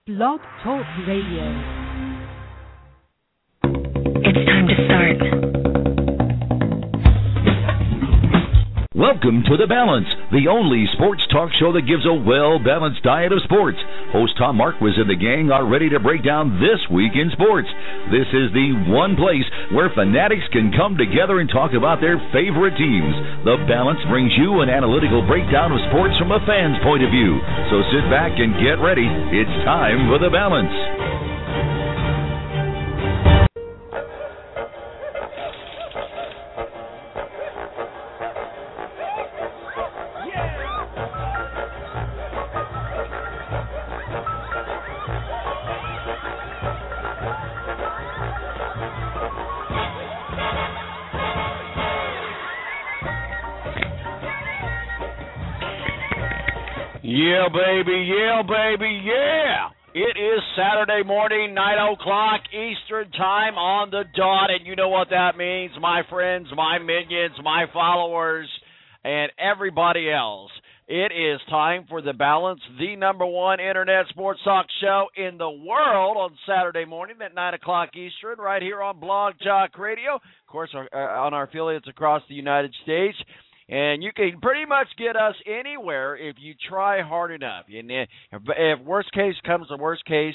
Blog Talk Radio. It's time to start. Welcome to The Balance, the only sports talk show that gives a well-balanced diet of sports. Host Tom Marquis and the gang are ready to break down this week in sports. This is the one place where fanatics can come together and talk about their favorite teams. The Balance brings you an analytical breakdown of sports from a fan's point of view. So sit back and get ready. It's time for The Balance. Yeah, baby, yeah! It is Saturday morning, 9 o'clock Eastern Time on the dot, and you know what that means, my friends, my minions, my followers, and everybody else. It is time for The Balance, the number one internet sports talk show in the world on Saturday morning at 9 o'clock Eastern, right here on Blog Talk Radio, of course, on our affiliates across the United States. And you can pretty much get us anywhere if you try hard enough. And if worst case comes to worst case,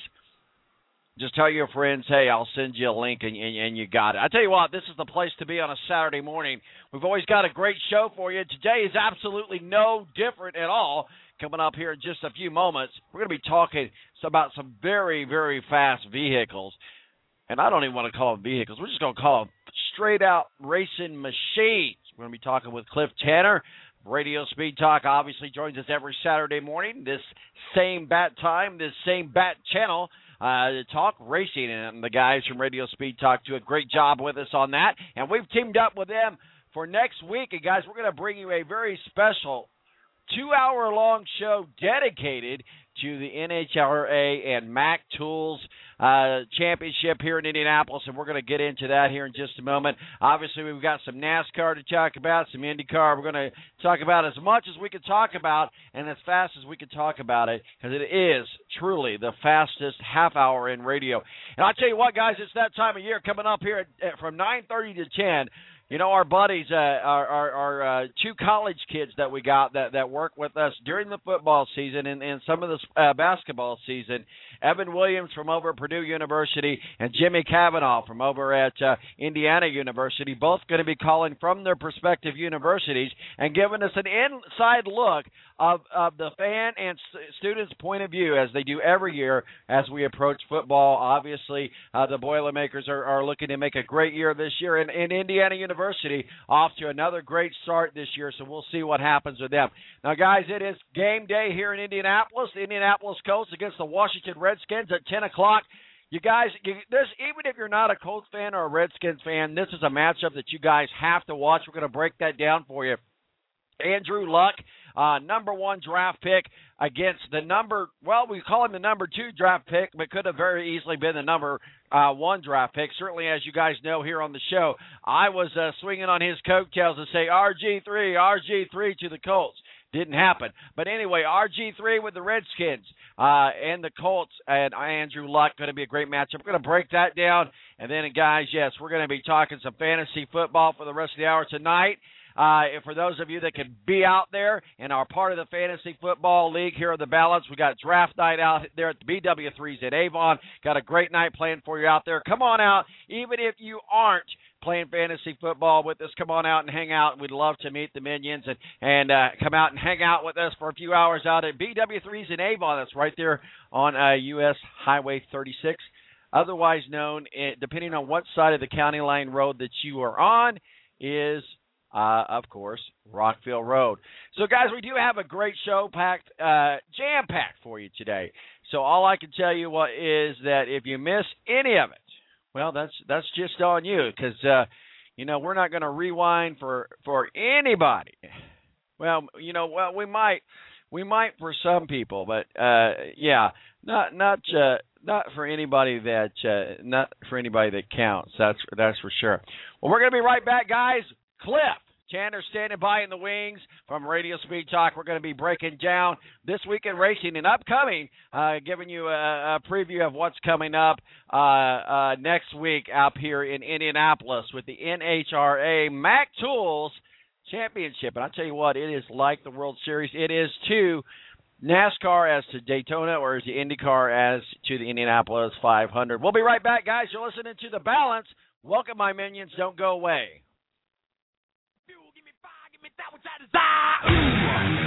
just tell your friends, hey, I'll send you a link, and you got it. I tell you what, this is the place to be on a Saturday morning. We've always got a great show for you. Today is absolutely no different at all. Coming up here in just a few moments, we're going to be talking about some very, very fast vehicles. And I don't even want to call them vehicles. We're just going to call them straight-out racing machines. We're going to be talking with Cliff Tanner. Radio Speed Talk obviously joins us every Saturday morning, this same bat time, this same bat channel, to talk racing. And the guys from Radio Speed Talk do a great job with us on that. And we've teamed up with them for next week. And, guys, we're going to bring you a very special 2-hour-long show dedicated to the NHRA and Mac Tools championship here in Indianapolis, and we're going to get into that here in just a moment. Obviously, we've got some NASCAR to talk about, some IndyCar. We're going to talk about as much as we can talk about and as fast as we can talk about it, because it is truly the fastest half hour in radio. And I'll tell you what, guys, it's that time of year coming up here from 9:30 to 10. You know, our buddies, our two college kids that we got that work with us during the football season and some of the basketball season, Evan Williams from over at Purdue University and Jimmy Cavanaugh from over at Indiana University, both going to be calling from their respective universities and giving us an inside look of the fan and students' point of view, as they do every year as we approach football. Obviously, the Boilermakers are looking to make a great year this year, and Indiana University off to another great start this year, so we'll see what happens with them. Now, guys, it is game day here in Indianapolis. The Indianapolis Colts against the Washington Redskins at 10 o'clock. You guys, even if you're not a Colts fan or a Redskins fan, this is a matchup that you guys have to watch. We're going to break that down for you. Andrew Luck, number one draft pick against we call him the number two draft pick, but could have very easily been the number one draft pick. Certainly, as you guys know here on the show, I was swinging on his coattails to say RG3 to the Colts. Didn't happen. But anyway, RG3 with the Redskins and the Colts and Andrew Luck, going to be a great matchup. We're going to break that down. And then, guys, yes, we're going to be talking some fantasy football for the rest of the hour tonight. For those of you that can be out there and are part of the Fantasy Football League here at The Balance, we got draft night out there at the BW3s at Avon. Got a great night planned for you out there. Come on out. Even if you aren't playing fantasy football with us, come on out and hang out. We'd love to meet the minions and come out and hang out with us for a few hours out at BW3s in Avon. That's right there on US Highway 36, otherwise known, depending on what side of the County Line Road that you are on, is of course, Rockville Road. So, guys, we do have a great show jam-packed for you today. So all I can tell you is that if you miss any of it, well, that's just on you, because we're not going to rewind for anybody. Well, we might for some people, but not for anybody that counts. That's for sure. Well, we're going to be right back, guys. Cliff Chandler standing by in the wings from Radio Speed Talk. We're going to be breaking down this weekend racing and upcoming, giving you a preview of what's coming up next week up here in Indianapolis with the NHRA Mac Tools Championship. And I'll tell you what, it is like the World Series. It is to NASCAR as to Daytona, or is the IndyCar as to the Indianapolis 500. We'll be right back, guys. You're listening to The Balance. Welcome, my minions. Don't go away. Give me fire, give me that which I desire.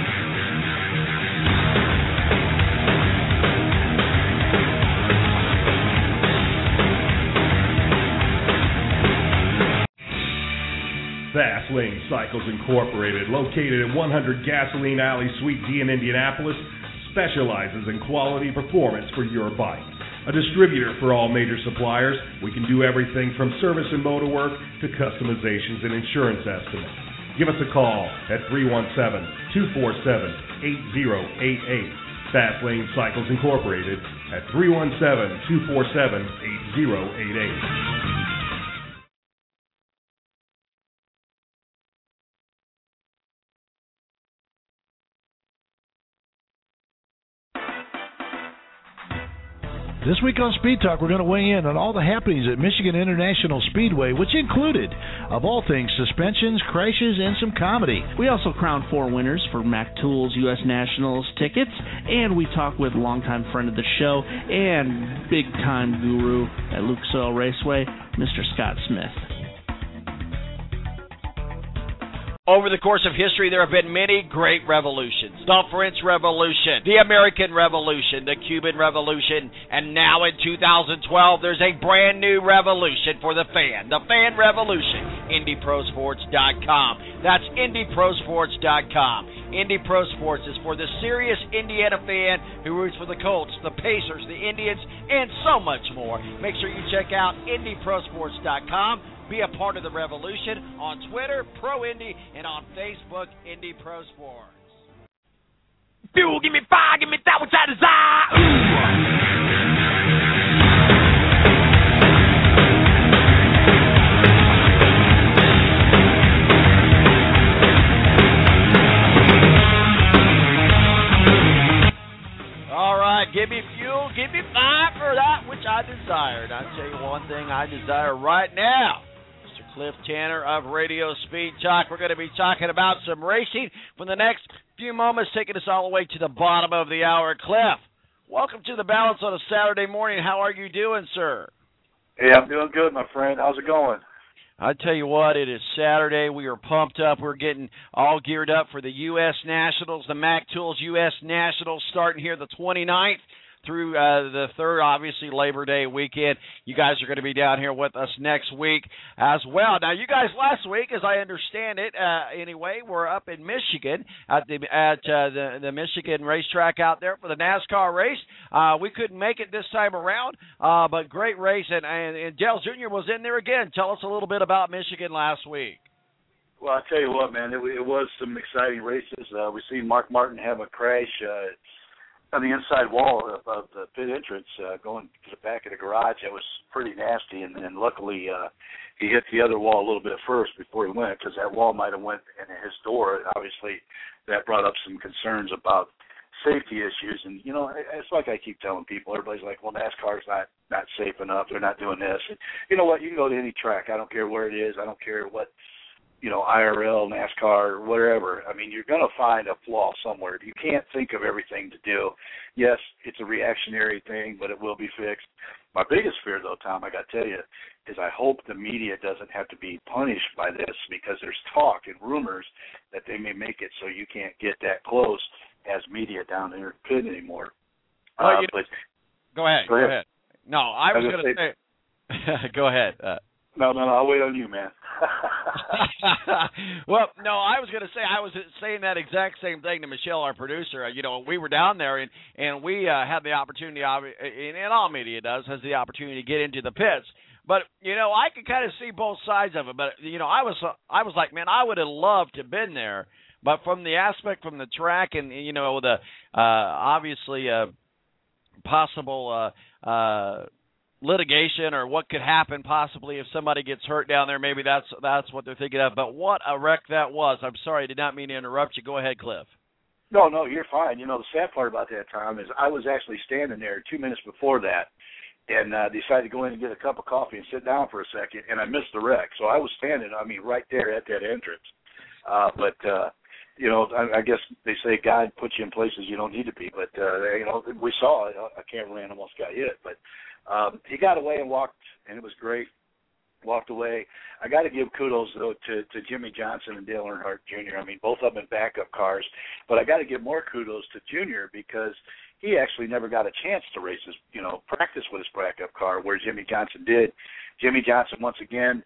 Fast Lane Cycles Incorporated, located at 100 Gasoline Alley, Suite D in Indianapolis, specializes in quality performance for your bike. A distributor for all major suppliers, we can do everything from service and motor work to customizations and insurance estimates. Give us a call at 317-247-8088. Fast Lane Cycles Incorporated at 317-247-8088. This week on Speed Talk, we're going to weigh in on all the happenings at Michigan International Speedway, which included, of all things, suspensions, crashes, and some comedy. We also crowned 4 winners for Mac Tools U.S. Nationals tickets, and we talked with longtime friend of the show and big-time guru at Lucas Oil Raceway, Mr. Scott Smith. Over the course of history, there have been many great revolutions. The French Revolution, the American Revolution, the Cuban Revolution, and now in 2012, there's a brand new revolution for the fan revolution. IndyProSports.com. That's IndyProSports.com. Indy Pro Sports is for the serious Indiana fan who roots for the Colts, the Pacers, the Indians, and so much more. Make sure you check out IndyProSports.com. Be a part of the revolution on Twitter, Pro Indy, and on Facebook, Indy Pro Sports. Fuel, give me fire, give me that which I desire. All right, give me fuel, give me fire for that which I desired. I'll tell you one thing I desire right now. Cliff Tanner of Radio Speed Talk. We're going to be talking about some racing for the next few moments, taking us all the way to the bottom of the hour. Cliff, welcome to The Balance on a Saturday morning. How are you doing, sir? Hey, I'm doing good, my friend. How's it going? I tell you what, it is Saturday. We are pumped up. We're getting all geared up for the U.S. Nationals, the Mac Tools U.S. Nationals, starting here the 29th. Through the 3rd, obviously, Labor Day weekend. You guys are going to be down here with us next week as well. Now, you guys last week, as I understand it, anyway, were up in Michigan at the Michigan racetrack out there for the NASCAR race. We couldn't make it this time around, but great race. And Dale Jr. was in there again. Tell us a little bit about Michigan last week. Well, I tell you what, man, it was some exciting races. We seen Mark Martin have a crash on the inside wall of the pit entrance going to the back of the garage. That was pretty nasty, and luckily he hit the other wall a little bit first before he went, because that wall might have went in his door, and obviously that brought up some concerns about safety issues. And, you know, it's like I keep telling people, everybody's like, well, NASCAR's not safe enough, they're not doing this. And you know what, you can go to any track, I don't care where it is, I don't care what, you know, IRL, NASCAR, whatever. I mean, you're going to find a flaw somewhere. You can't think of everything to do. Yes, it's a reactionary thing, but it will be fixed. My biggest fear, though, Tom, I got to tell you, is I hope the media doesn't have to be punished by this, because there's talk and rumors that they may make it so you can't get that close as media down in your pit anymore. Well, go ahead. No, I was going to say go ahead. No, I'll wait on you, man. Well, no, I was going to say, I was saying that exact same thing to Michelle, our producer. You know, we were down there, and we had the opportunity, and all media has the opportunity to get into the pits. But, you know, I could kind of see both sides of it. But, you know, I was like, man, I would have loved to have been there. But from the aspect from the track and, you know, the obviously possible litigation or what could happen possibly if somebody gets hurt down there. Maybe that's what they're thinking of. But what a wreck that was. I'm sorry, I did not mean to interrupt you. Go ahead, Cliff. No, you're fine. You know, the sad part about that, Tom, is I was actually standing there 2 minutes before that and decided to go in and get a cup of coffee and sit down for a second, and I missed the wreck. So I was standing, right there at that entrance. I guess they say God puts you in places you don't need to be. But, we saw it. A cameraman almost got hit. But he got away and walked, and it was great. Walked away. I got to give kudos, though, to Jimmie Johnson and Dale Earnhardt Jr. Both of them in backup cars. But I got to give more kudos to Junior because he actually never got a chance to race his, practice with his backup car, where Jimmie Johnson did. Jimmie Johnson, once again,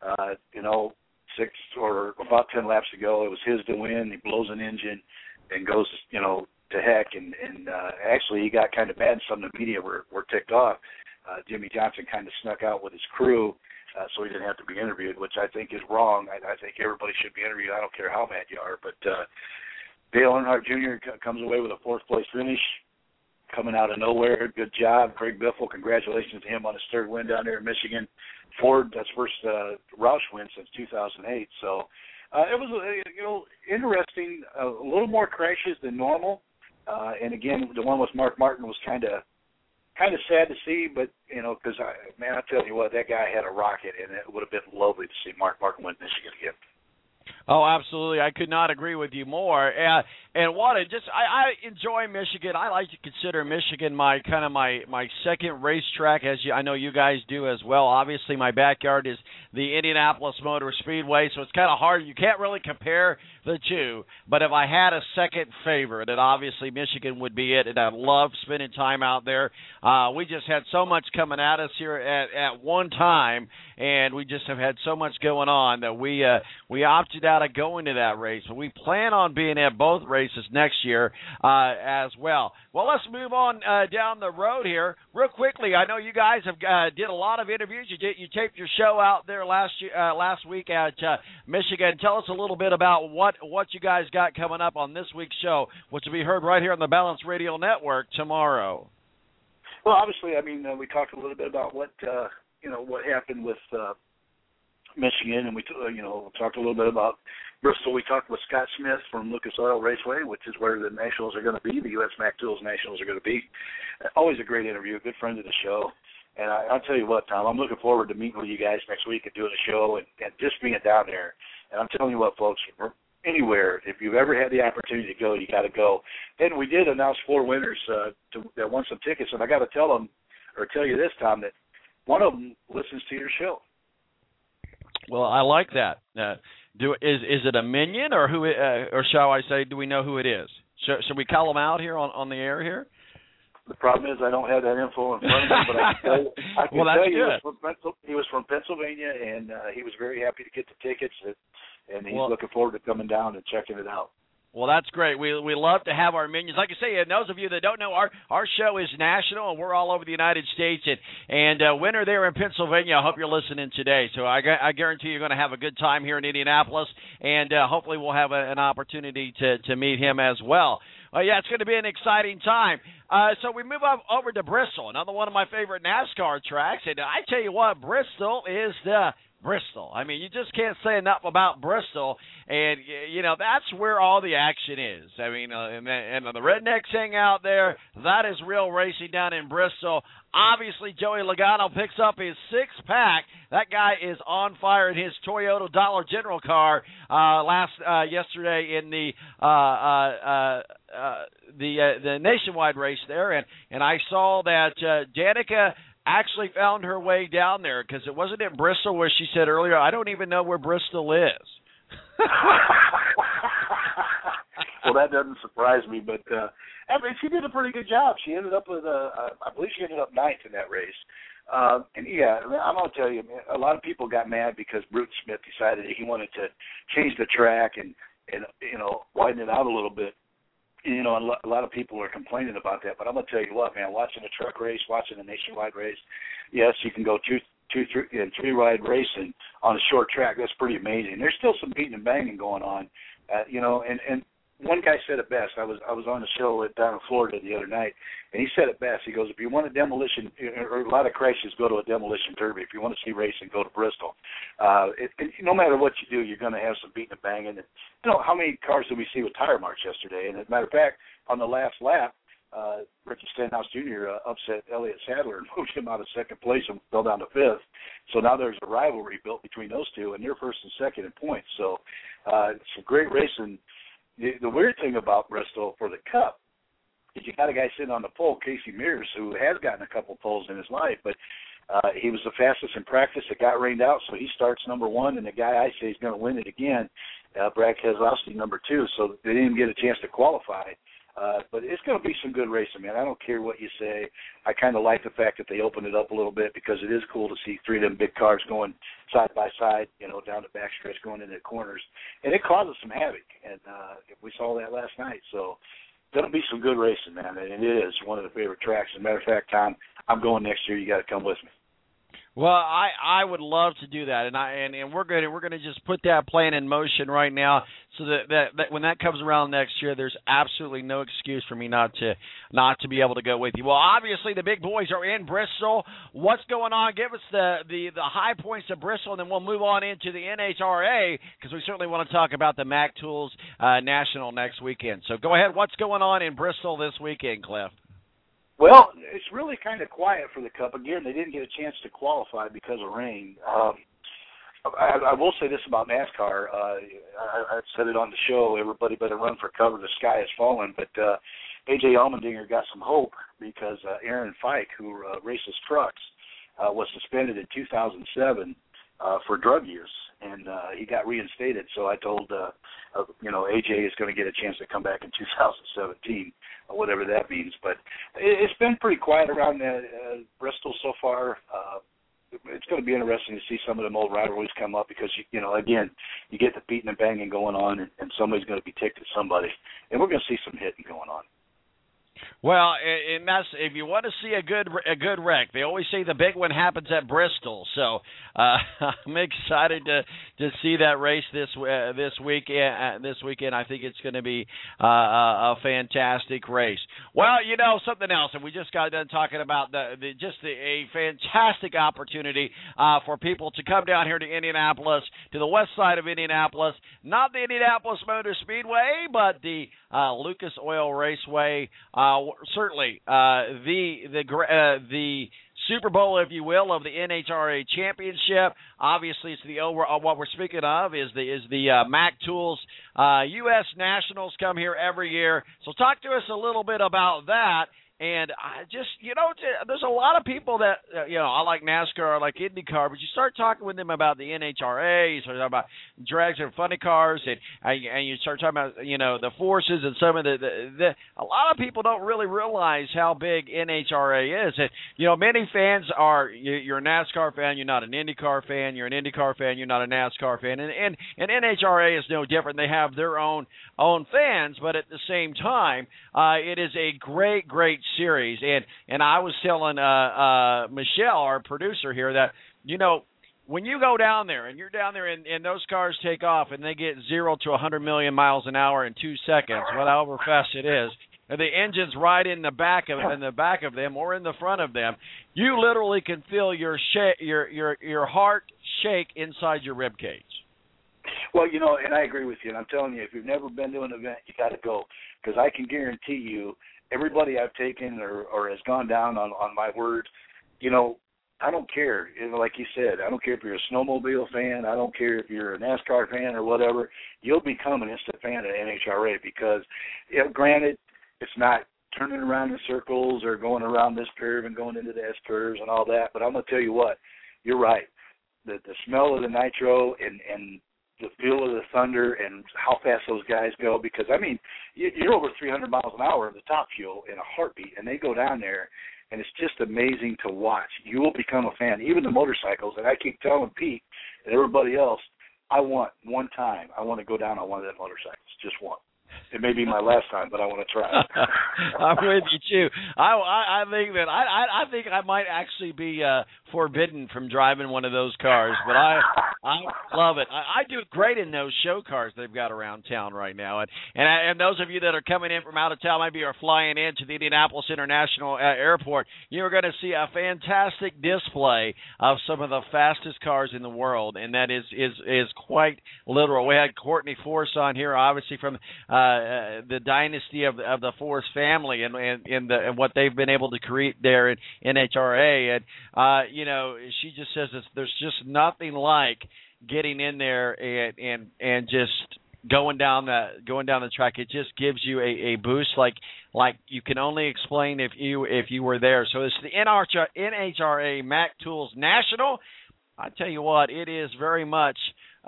6 or about 10 laps to go, it was his to win. He blows an engine and goes, to heck. And actually, he got kind of mad. Some of the media were ticked off. Jimmie Johnson kind of snuck out with his crew. So he didn't have to be interviewed, which I think is wrong. I think everybody should be interviewed. I don't care how mad you are. But Dale Earnhardt Jr. comes away with a 4th-place finish, coming out of nowhere. Good job. Craig Biffle, congratulations to him on his 3rd win down there in Michigan. Ford, that's first Roush win since 2008. So it was, interesting, a little more crashes than normal. And, again, the one with Mark Martin was kind of sad to see, but, because, I tell you what, that guy had a rocket, and it would have been lovely to see Mark Martin win Michigan again. Oh, absolutely. I could not agree with you more. I enjoy Michigan. I like to consider Michigan my second racetrack, I know you guys do as well. Obviously, my backyard is the Indianapolis Motor Speedway, so it's kind of hard. You can't really compare the two. But if I had a second favorite, then obviously Michigan would be it, and I love spending time out there. We just had so much coming at us here at one time, and we just have had so much going on that we opted out of going to that race. But we plan on being at both races next year as well. Well, let's move on down the road here real quickly. I know you guys have did a lot of interviews. You taped your show out there last week at Michigan. Tell us a little bit about what you guys got coming up on this week's show, which will be heard right here on the Balance Radio Network tomorrow. Well, obviously, we talked a little bit about what happened with Michigan, and we talked a little bit about Bristol. We talked with Scott Smith from Lucas Oil Raceway, which is where the Nationals are going to be, the U.S. Mac Tools Nationals are going to be. Always a great interview, a good friend of the show. And I'll tell you what, Tom, I'm looking forward to meeting with you guys next week and doing a show and just being down there. And I'm telling you what, folks, anywhere, if you've ever had the opportunity to go, you got to go. And we did announce 4 winners that won some tickets, and I got to tell you this, Tom, that one of them listens to your show. Well, I like that. Is it a minion or who? Or shall I say, do we know who it is? Should we call him out here on the air here? The problem is I don't have that info in front of me, but I can tell you he was from Pennsylvania, and he was very happy to get the tickets, and he's looking forward to coming down and checking it out. Well, that's great. We love to have our minions. Like I say, and those of you that don't know, our show is national, and we're all over the United States. And winter there in Pennsylvania, I hope you're listening today. So I guarantee you're going to have a good time here in Indianapolis, and hopefully we'll have an opportunity to meet him as well. It's going to be an exciting time. So we move over to Bristol, another one of my favorite NASCAR tracks. And I tell you what, Bristol is the Bristol. You just can't say enough about Bristol, and that's where all the action is. And the rednecks hang out there. That is real racing down in Bristol. Obviously, Joey Logano picks up his 6-pack. That guy is on fire in his Toyota Dollar General car yesterday in the nationwide race there, and I saw that Danica actually found her way down there because it wasn't in Bristol where she said earlier, I don't even know where Bristol is. Well, that doesn't surprise me, but she did a pretty good job. She ended up with I believe she ended up 9th in that race. I'm going to tell you, man, a lot of people got mad because Bruton Smith decided he wanted to change the track and widen it out a little bit. A lot of people are complaining about that, but I'm going to tell you what, man, watching a truck race, watching a nationwide race, yes, you can go 3-ride racing on a short track. That's pretty amazing. There's still some beating and banging going on, and one guy said it best. I was on the show down in Florida the other night, and he said it best. He goes, if you want a demolition, or a lot of crashes, go to a demolition derby. If you want to see racing, go to Bristol. No matter what you do, you're going to have some beating and banging. And, how many cars did we see with tire marks yesterday? And as a matter of fact, on the last lap, Ricky Stenhouse Jr. Upset Elliott Sadler and moved him out of second place and fell down to fifth. So now there's a rivalry built between those two, and they're first and second in points. So it's a great racing. The weird thing about Bristol for the Cup is you got a guy sitting on the pole, Casey Mears, who has gotten a couple poles in his life, but he was the fastest in practice. It got rained out, so he starts number one, and the guy I say is going to win it again, Brad Keselowski, number two, so they didn't even get a chance to qualify. But it's going to be some good racing, man. I don't care what you say. I kind of like the fact that they opened it up a little bit because it is cool to see three of them big cars going side by side, down the backstretch going into the corners. And it causes some havoc, and we saw that last night. So there'll be some good racing, man, and it is one of the favorite tracks. As a matter of fact, Tom, I'm going next year. You got to come with me. Well, I would love to do that, and we're going to just put that plan in motion right now, so that when that comes around next year, there's absolutely no excuse for me not to be able to go with you. Well, obviously the big boys are in Bristol. What's going on? Give us the high points of Bristol, and then we'll move on into the NHRA because we certainly want to talk about the Mac Tools National next weekend. So go ahead. What's going on in Bristol this weekend, Cliff? Well, it's really kind of quiet for the Cup. Again, they didn't get a chance to qualify because of rain. I will say this about NASCAR. I said it on the show, everybody better run for cover. The sky is falling. But A.J. Allmendinger got some hope because Aaron Fike, who races trucks, was suspended in 2007 for drug use. And he got reinstated. So I told, A.J. is going to get a chance to come back in 2017, whatever that means. But it's been pretty quiet around Bristol so far. It's going to be interesting to see some of them old rivalries come up because, again, you get the beating and banging going on, and somebody's going to be ticked at somebody. And we're going to see some hitting going on. Well, and that's if you want to see a good wreck. They always say the big one happens at Bristol, so I'm excited to see that race this weekend. This weekend, I think it's going to be a fantastic race. Well, something else, and we just got done talking about a fantastic opportunity for people to come down here to Indianapolis, to the west side of Indianapolis, not the Indianapolis Motor Speedway, but the Lucas Oil Raceway. Certainly, the Super Bowl, if you will, of the NHRA Championship. Obviously, it's what we're speaking of is the Mac Tools U.S. Nationals come here every year. So talk to us a little bit about that. And I just, there's a lot of people that, I like NASCAR, I like IndyCar, but you start talking with them about the NHRA, you start talking about drags and funny cars, and you start talking about, the forces and some of a lot of people don't really realize how big NHRA is. And, many fans you're a NASCAR fan, you're not an IndyCar fan, you're an IndyCar fan, you're not a NASCAR fan. And NHRA is no different. They have their own fans, but at the same time, it is a great series, and I was telling Michelle, our producer here, that when you go down there and you're down there and those cars take off and they get 0 to 100 million miles an hour in 2 seconds, however fast it is, and the engine's right in the back of them or in the front of them, you literally can feel your heart shake inside your rib cage. Well, and I agree with you, and I'm telling you, if you've never been to an event, you got to go, because I can guarantee you, everybody I've taken or has gone down on my word, I don't care. Like you said, I don't care if you're a snowmobile fan. I don't care if you're a NASCAR fan or whatever. You'll become an instant fan of NHRA because, granted, it's not turning around in circles or going around this curve and going into the S curves and all that. But I'm going to tell you what, you're right. The smell of the nitro and the feel of the thunder and how fast those guys go, because, you're over 300 miles an hour in the top fuel in a heartbeat, and they go down there, and it's just amazing to watch. You will become a fan. Even the motorcycles, and I keep telling Pete and everybody else, I want one time, I want to go down on one of those motorcycles, just one. It may be my last time, but I want to try it. I'm with you too. I think that I think I might actually be forbidden from driving one of those cars, but I love it. I do great in those show cars they've got around town right now, and those of you that are coming in from out of town, maybe are flying into the Indianapolis International Airport, you're going to see a fantastic display of some of the fastest cars in the world, and that is quite literal. We had Courtney Force on here, obviously from the dynasty of the Force family and what they've been able to create there in NHRA, and she just says there's just nothing like getting in there and just going down the track. It just gives you a boost like you can only explain if you were there. So it's the NHRA Mac Tools National. I tell you what, it is very much.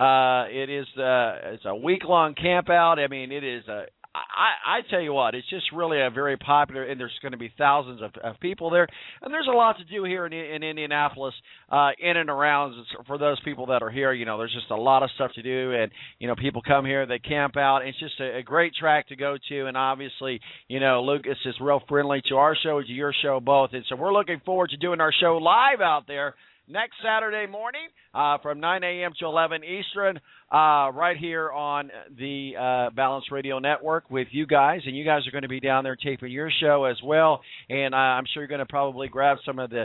It's a week-long camp out. I mean, it is I tell you what, it's just really a very popular, and there's going to be thousands of people there, and there's a lot to do here in Indianapolis, in and around. For those people that are here, there's just a lot of stuff to do, and people come here, they camp out. It's just a great track to go to, and obviously, Lucas is real friendly to our show, to your show, both, and so we're looking forward to doing our show live out there next Saturday morning from 9 a.m. to 11 Eastern, right here on the Balance Radio Network with you guys. And you guys are going to be down there taping your show as well. And I'm sure you're going to probably grab some of the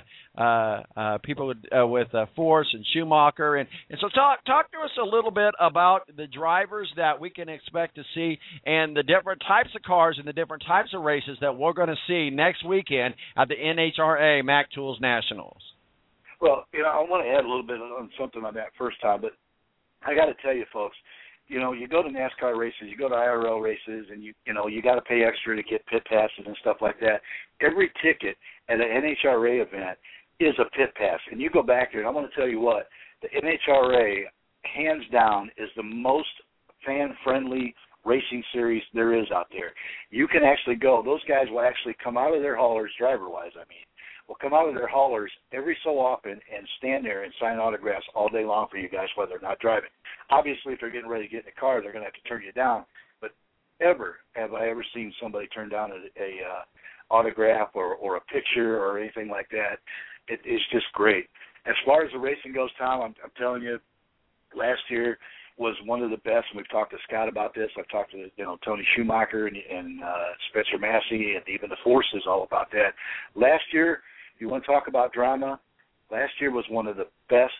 people with Force and Schumacher. And so talk to us a little bit about the drivers that we can expect to see and the different types of cars and the different types of races that we're going to see next weekend at the NHRA Mac Tools Nationals. Well, I want to add a little bit on something on that first time, but I got to tell you, folks, you go to NASCAR races, you go to IRL races, and you got to pay extra to get pit passes and stuff like that. Every ticket at an NHRA event is a pit pass, and you go back there, and I'm going to tell you what, the NHRA, hands down, is the most fan-friendly racing series there is out there. You can actually go. Those guys will actually come out of their haulers, driver-wise, will come out of their haulers every so often and stand there and sign autographs all day long for you guys while they're not driving. Obviously, if they're getting ready to get in the car, they're going to have to turn you down. But ever have I ever seen somebody turn down a autograph or a picture or anything like that? It's just great. As far as the racing goes, Tom, I'm telling you, last year was one of the best, and we've talked to Scott about this. I've talked to Tony Schumacher and Spencer Massey, and even the Forces all about that. Last year, you want to talk about drama? Last year was one of the best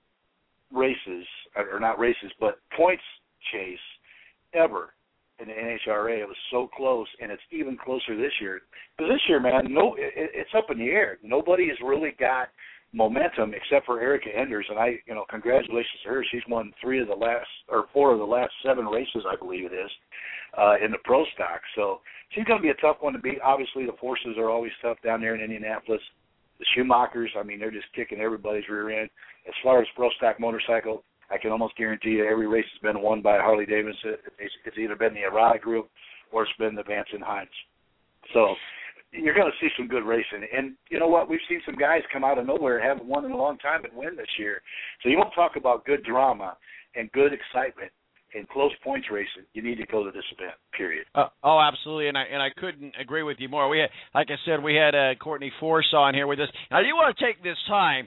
races, or not races, but points chase ever in the NHRA. It was so close, and it's even closer this year. Because this year, man, it's up in the air. Nobody has really got momentum except for Erica Enders, and congratulations to her. She's won 4 of the last 7 races, I believe it is, in the pro stock. So she's going to be a tough one to beat. Obviously, the Forces are always tough down there in Indianapolis. The Schumachers, they're just kicking everybody's rear end. As far as pro stock motorcycle, I can almost guarantee you every race has been won by a Harley Davidson. It's either been the Errata Group or it's been the Vance and Hines. So you're going to see some good racing. And you know what? We've seen some guys come out of nowhere, haven't won in a long time, and win this year. So you want to talk about good drama and good excitement and close points racing, you need to go to this event, period. Oh, absolutely, and I couldn't agree with you more. We had, like I said, we had Courtney Force on here with us. Now, you want to take this time,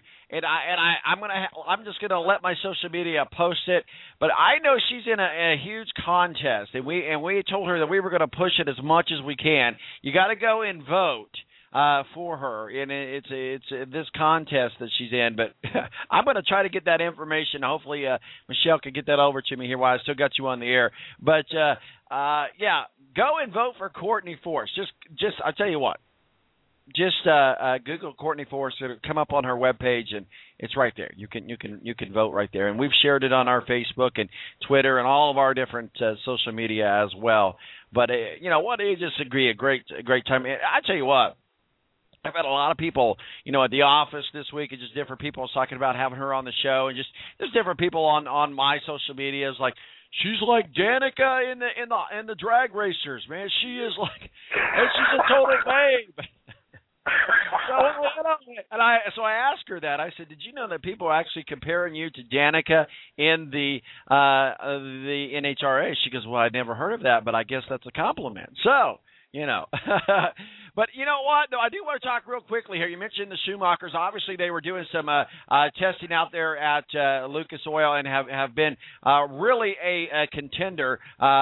I'm just gonna let my social media post it. But I know she's in a huge contest, and we told her that we were going to push it as much as we can. You got to go and vote for her, and it's this contest that she's in. But I'm going to try to get that information. Hopefully, Michelle can get that over to me here while I still got you on the air. But yeah, go and vote for Courtney Force. Just I'll tell you what. Just Google Courtney Force. It'll come up on her webpage, and it's right there. You can vote right there, and we've shared it on our Facebook and Twitter and all of our different social media as well. But you know what? I just agree. A great time. I tell you what. I've had a lot of people, at the office this week, and just different people talking about having her on the show, and just there's different people on my social medias like, she's like Danica in the drag racers, man. She is like, and she's a total babe. So I asked her that. I said, "Did you know that people are actually comparing you to Danica in the NHRA?" She goes, "Well, I'd never heard of that, but I guess that's a compliment." So, but you know what? No, I do want to talk real quickly here. You mentioned the Schumachers. Obviously, they were doing some testing out there at Lucas Oil and have been really a contender.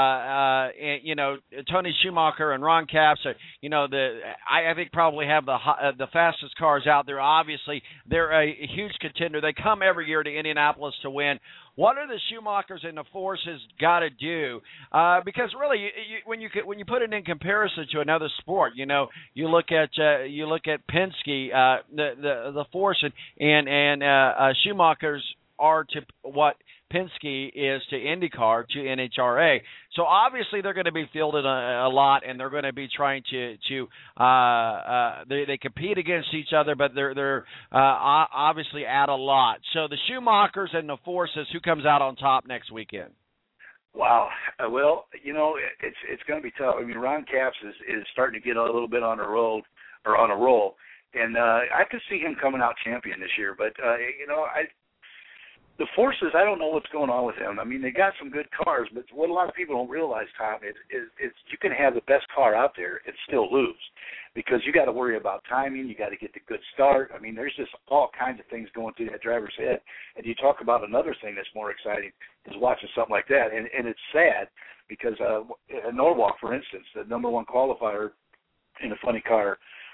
Tony Schumacher and Ron Capps are, I think probably have the fastest cars out there. Obviously, they're a huge contender. They come every year to Indianapolis to win. What are the Schumachers and the Forces got to do? Because really, when you put it in comparison to another sport, you look at Penske, the Force and Schumachers are to what Penske is to IndyCar to NHRA. So obviously they're going to be fielded a lot, and they're going to be trying to they compete against each other, but they're obviously add a lot. So the Schumachers and the Forces, who comes out on top next weekend? Wow. Well, it's going to be tough. I mean, Ron Capps is starting to get a little bit on a roll, and I could see him coming out champion this year. But the Forces, I don't know what's going on with them. I mean, they got some good cars, but what a lot of people don't realize, Tom, is you can have the best car out there and still lose, because you got to worry about timing. You got to get the good start. I mean, there's just all kinds of things going through that driver's head. And you talk about another thing that's more exciting is watching something like that. And it's sad because at Norwalk, for instance, the number one qualifier in a funny car,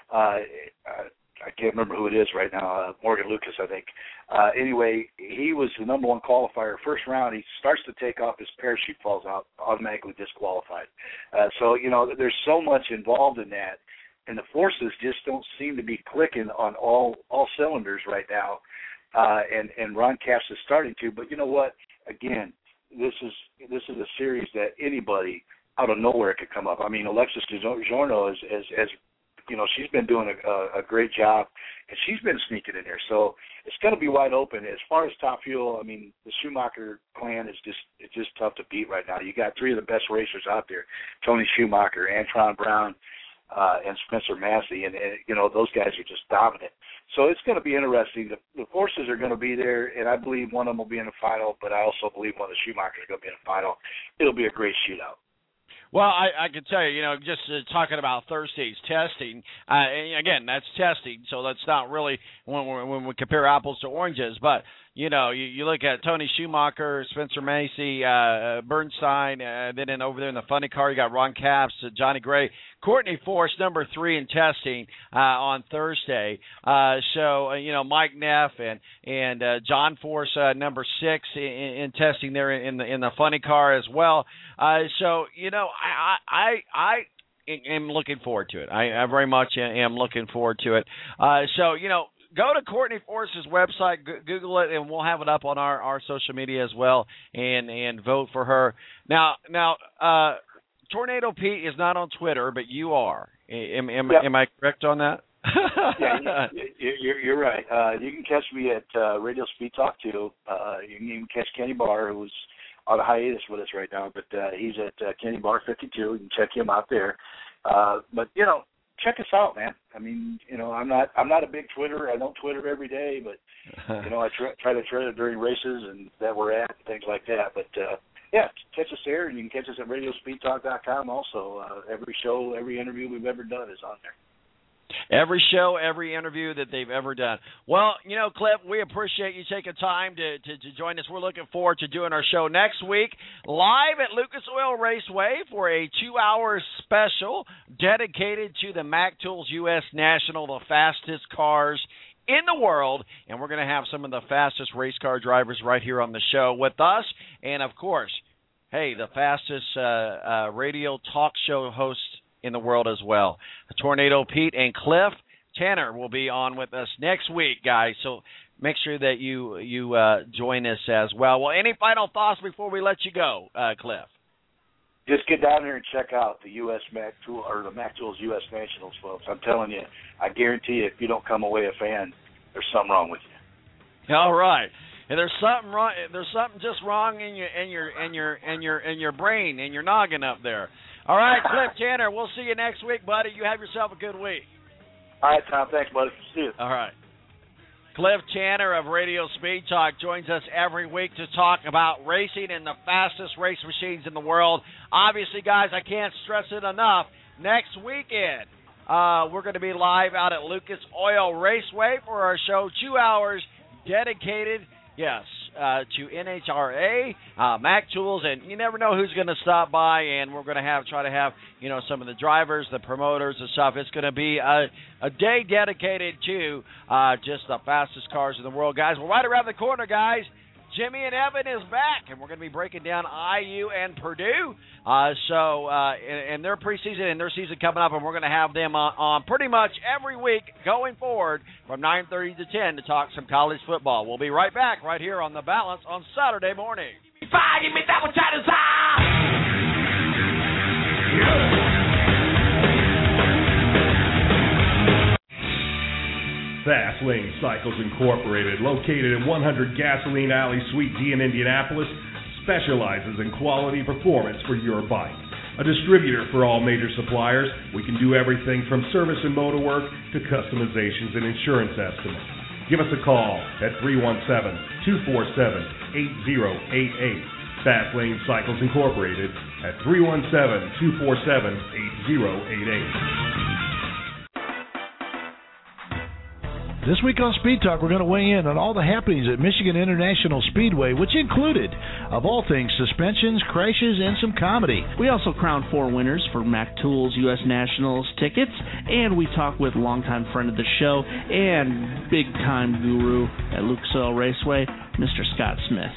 I can't remember who it is right now, Morgan Lucas, I think. Anyway, he was the number one qualifier. First round, he starts to take off, his parachute falls out, automatically disqualified. So there's so much involved in that, and the Forces just don't seem to be clicking on all cylinders right now. And Ron Capps is starting to, but you know what? Again, this is a series that anybody out of nowhere could come up. I mean, Alexis DiGiorno has she's been doing a great job, and she's been sneaking in there. So it's going to be wide open. As far as Top Fuel, I mean, the Schumacher clan is just tough to beat right now. You got three of the best racers out there: Tony Schumacher, Antron Brown, and Spencer Massey, and those guys are just dominant. So it's going to be interesting. The Forces are going to be there, and I believe one of them will be in the final, but I also believe one of the Schumachers is going to be in the final. It'll be a great shootout. Well, I can tell you, just talking about Thursday's testing, again, that's testing, so that's not really when we compare apples to oranges. But, you look at Tony Schumacher, Spencer Massey, Bernstein, then over there in the funny car, you got Ron Capps, Johnny Gray, Courtney Force, number 3 in testing on Thursday. So, Mike Neff and John Force, number 6 in testing there in the funny car as well. So, I am looking forward to it. I very much am looking forward to it. Go to Courtney Force's website, Google it, and we'll have it up on our social media as well, and vote for her. Now, Tornado Pete is not on Twitter, but you are. Am I correct on that? Yeah, you're right. You can catch me at Radio Speed Talk too. You can even catch Kenny Barr, who's on a hiatus with us right now, but he's at Kenny Barr 52. You can check him out there. But check us out, man. I mean, I'm not a big Twitterer. I don't Twitter every day, but I try to Twitter during races and that we're at and things like that. But yeah, catch us there, and you can catch us at RadioSpeedTalk.com. Also, every show, every interview we've ever done is on there. Every show, every interview that they've ever done. Well, Cliff, we appreciate you taking time to join us. We're looking forward to doing our show next week live at Lucas Oil Raceway for a 2-hour special dedicated to the Mac Tools U.S. National, the fastest cars in the world. And we're going to have some of the fastest race car drivers right here on the show with us. And, of course, hey, the fastest radio talk show hosts in the world as well. Tornado Pete and Cliff Tanner will be on with us next week, guys. So make sure that you join us as well. Well, any final thoughts before we let you go, Cliff? Just get down there and check out the U.S. Mac Tool or the Mac Tools U.S. Nationals, folks. I'm telling you, I guarantee you, if you don't come away a fan, there's something wrong with you. All right. And there's something wrong. There's something just wrong in your brain, in your noggin up there. All right, Cliff Tanner, we'll see you next week, buddy. You have yourself a good week. All right, Tom. Thanks, buddy. See you. All right. Cliff Channer of Radio Speed Talk joins us every week to talk about racing and the fastest race machines in the world. Obviously, guys, I can't stress it enough. Next weekend, we're going to be live out at Lucas Oil Raceway for our show, 2 hours dedicated, to NHRA, Mac Tools, and you never know who's going to stop by, and we're going to try to have some of the drivers, the promoters and stuff. It's going to be a day dedicated to just the fastest cars in the world, guys. We're right around the corner, guys. Jimmy and Evan is back, and we're going to be breaking down IU and Purdue. And their preseason and their season coming up, and we're going to have them on pretty much every week going forward from 9:30 to 10 to talk some college football. We'll be right back right here on The Balance on Saturday morning. Fast Lane Cycles Incorporated, located at 100 Gasoline Alley, Suite D in Indianapolis, specializes in quality performance for your bike. A distributor for all major suppliers, we can do everything from service and motor work to customizations and insurance estimates. Give us a call at 317-247-8088. Fast Lane Cycles Incorporated at 317-247-8088. This week on Speed Talk, we're going to weigh in on all the happenings at Michigan International Speedway, which included, of all things, suspensions, crashes, and some comedy. We also crowned 4 winners for Mac Tools U.S. Nationals tickets, and we talk with longtime friend of the show and big-time guru at Lucas Oil Raceway, Mr. Scott Smith.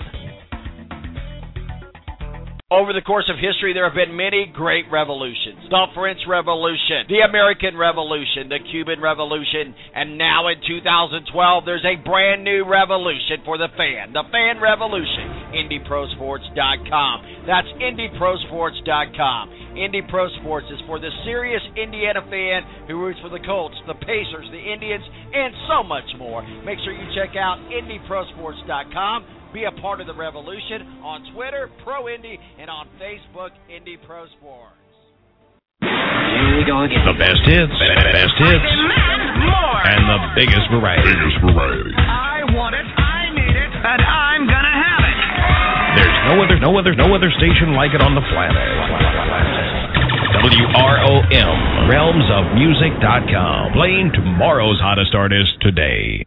Over the course of history, there have been many great revolutions. The French Revolution, the American Revolution, the Cuban Revolution, and now in 2012, there's a brand new revolution for the fan revolution, IndyProSports.com. That's IndyProSports.com. Indy Pro Sports is for the serious Indiana fan who roots for the Colts, the Pacers, the Indians, and so much more. Make sure you check out IndyProSports.com. Be a part of the revolution on Twitter, Pro Indy, and on Facebook, Indy Pro Sports. Here we go again. The best hits, and the biggest variety. I want it, I need it, and I'm gonna have it. There's no other station like it on the planet. WROM, RealmsOfMusic.com, playing tomorrow's hottest artists today.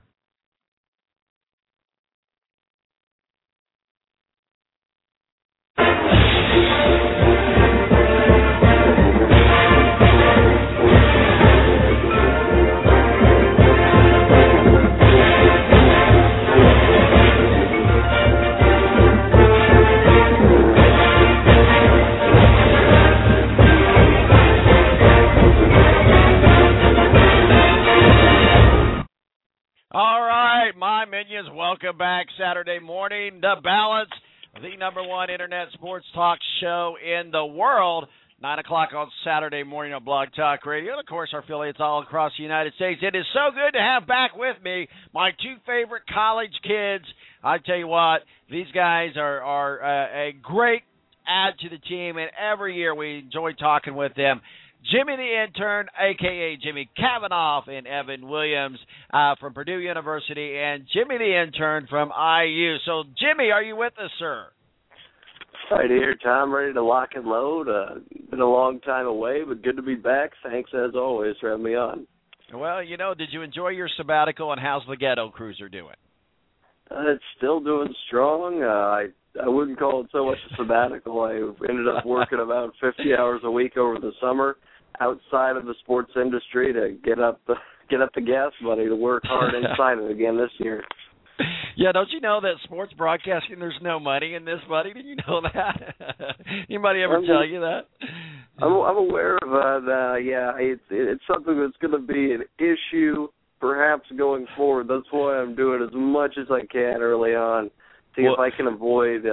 All right, my minions, welcome back Saturday morning. The Balance, the number one internet sports talk show in the world. 9 o'clock on Saturday morning on Blog Talk Radio. And, of course, our affiliates all across the United States. It is so good to have back with me my 2 favorite college kids. I tell you what, these guys are a great add to the team, and every year we enjoy talking with them. Jimmy the Intern, a.k.a. Jimmy Kavanaugh, and Evan Williams from Purdue University, and Jimmy the Intern from IU. So, Jimmy, are you with us, sir? Right here, Tom, ready to lock and load. Been a long time away, but good to be back. Thanks, as always, for having me on. Well, did you enjoy your sabbatical, and how's the Ghetto Cruiser doing? It's still doing strong. I wouldn't call it so much a sabbatical. I ended up working about 50 hours a week over the summer outside of the sports industry to get up the gas money to work hard inside it again this year. Yeah, don't you know that sports broadcasting, there's no money in this, buddy? Did you know that? Anybody ever tell you that? I'm aware of that. Yeah, it's something that's going to be an issue perhaps going forward. That's why I'm doing as much as I can early on. See if I can avoid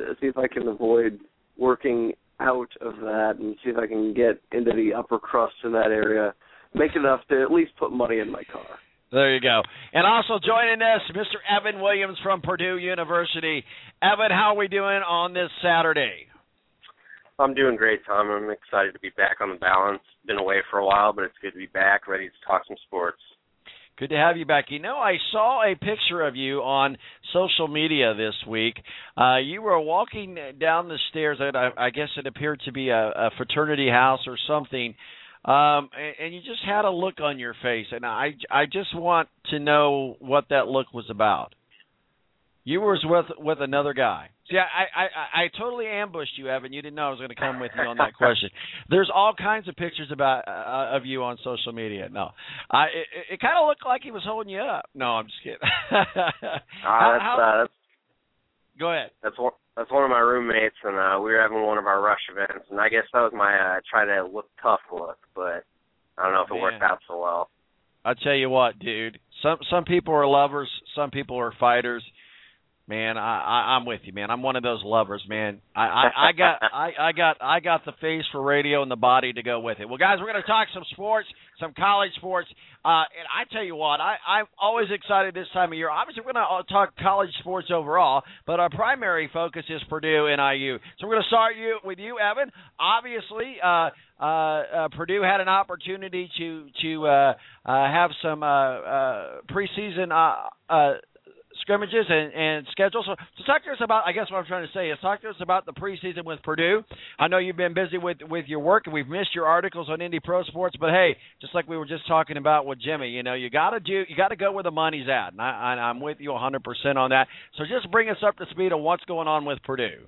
working out of that, and see if I can get into the upper crust in that area, make enough to at least put money in my car. There you go. And also joining us, Mr. Evan Williams from Purdue University. Evan, how are we doing on this Saturday? I'm doing great, Tom. I'm excited to be back on the balance. Been away for a while, but it's good to be back, ready to talk some sports. Good to have you back. You know, I saw a picture of you on social media this week. You were walking down the stairs at, I guess it appeared to be a fraternity house or something, and you just had a look on your face, and I just want to know what that look was about. You were with another guy. See, I totally ambushed you, Evan. You didn't know I was going to come with you on that question. There's all kinds of pictures of you on social media. No, it kind of looked like he was holding you up. No, I'm just kidding. Go ahead. That's one of my roommates, and we were having one of our rush events, and I guess that was my try to look tough look, but I don't know if it worked out so well. I'll tell you what, dude. Some people are lovers, some people are fighters. Man, I'm with you, man. I'm one of those lovers, man. I got the face for radio and the body to go with it. Well, guys, we're going to talk some sports, some college sports, and I tell you what, I'm always excited this time of year. Obviously, we're going to talk college sports overall, but our primary focus is Purdue and IU. So we're going to start with you, Evan. Obviously, Purdue had an opportunity to have some preseason scrimmages and schedules. So talk to us about, I guess what I'm trying to say is talk to us about the preseason with Purdue. I know you've been busy with your work, and we've missed your articles on Indy Pro Sports, but hey, just like we were just talking about with Jimmy, you know, you got to go where the money's at, and I'm with you 100% on that. So just bring us up to speed on what's going on with Purdue.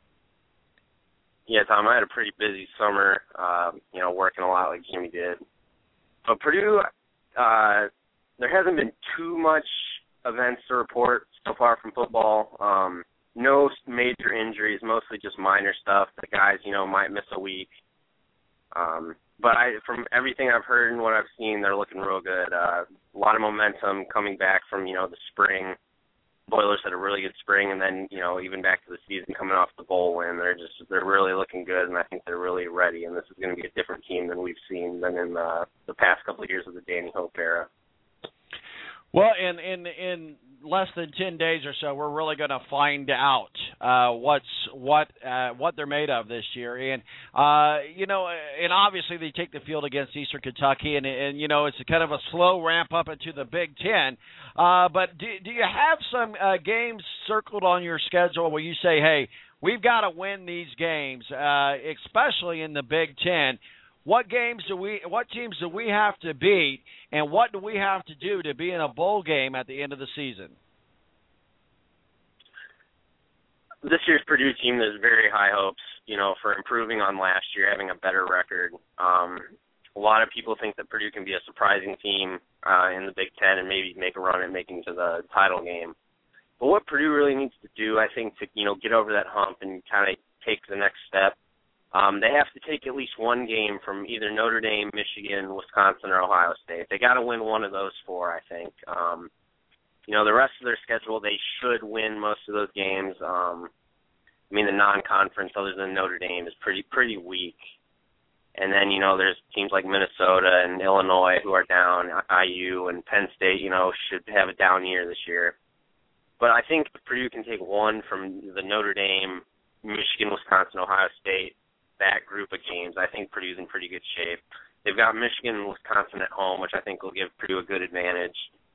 Yeah, Tom, I had a pretty busy summer, working a lot like Jimmy did. But Purdue, there hasn't been too much events to report so far from football. No major injuries, mostly just minor stuff. The guys, might miss a week. But from everything I've heard and what I've seen, they're looking real good. A lot of momentum coming back from, the spring. Boilers had a really good spring, and then, even back to the season coming off the bowl win. They're really looking good, and I think they're really ready, and this is going to be a different team than we've seen than in the past couple of years of the Danny Hope era. Well, in less than 10 days or so, we're really going to find out what they're made of this year, and and obviously they take the field against Eastern Kentucky, and it's a kind of a slow ramp up into the Big Ten. But do you have some games circled on your schedule where you say, hey, we've got to win these games, especially in the Big Ten? What teams do we have to beat, and what do we have to do to be in a bowl game at the end of the season? This year's Purdue team, there's very high hopes, for improving on last year, having a better record. A lot of people think that Purdue can be a surprising team in the Big Ten and maybe make a run at making to the title game. But what Purdue really needs to do, I think, to get over that hump and kind of take the next step, they have to take at least one game from either Notre Dame, Michigan, Wisconsin, or Ohio State. They got to win one of those four, I think. The rest of their schedule, they should win most of those games. The non-conference, other than Notre Dame, is pretty weak. And then, there's teams like Minnesota and Illinois who are down. IU and Penn State, should have a down year this year. But I think Purdue can take one from the Notre Dame, Michigan, Wisconsin, Ohio State, that group of games. I think Purdue's in pretty good shape. They've got Michigan and Wisconsin at home, which I think will give Purdue a good advantage.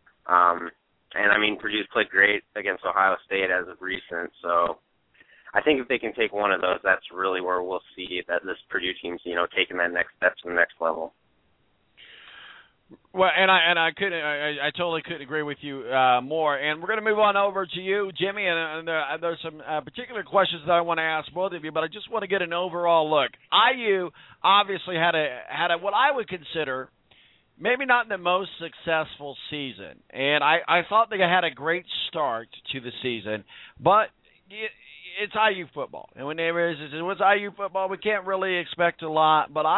Purdue's played great against Ohio State as of recent, so I think if they can take one of those, that's really where we'll see that this Purdue team's, taking that next step to the next level. Well, I totally couldn't agree with you more. And we're going to move on over to you, Jimmy. And there's some particular questions that I want to ask both of you, but I just want to get an overall look. IU obviously had a what I would consider maybe not the most successful season, and I thought they had a great start to the season, but it's IU football, and whenever it's IU football, we can't really expect a lot. But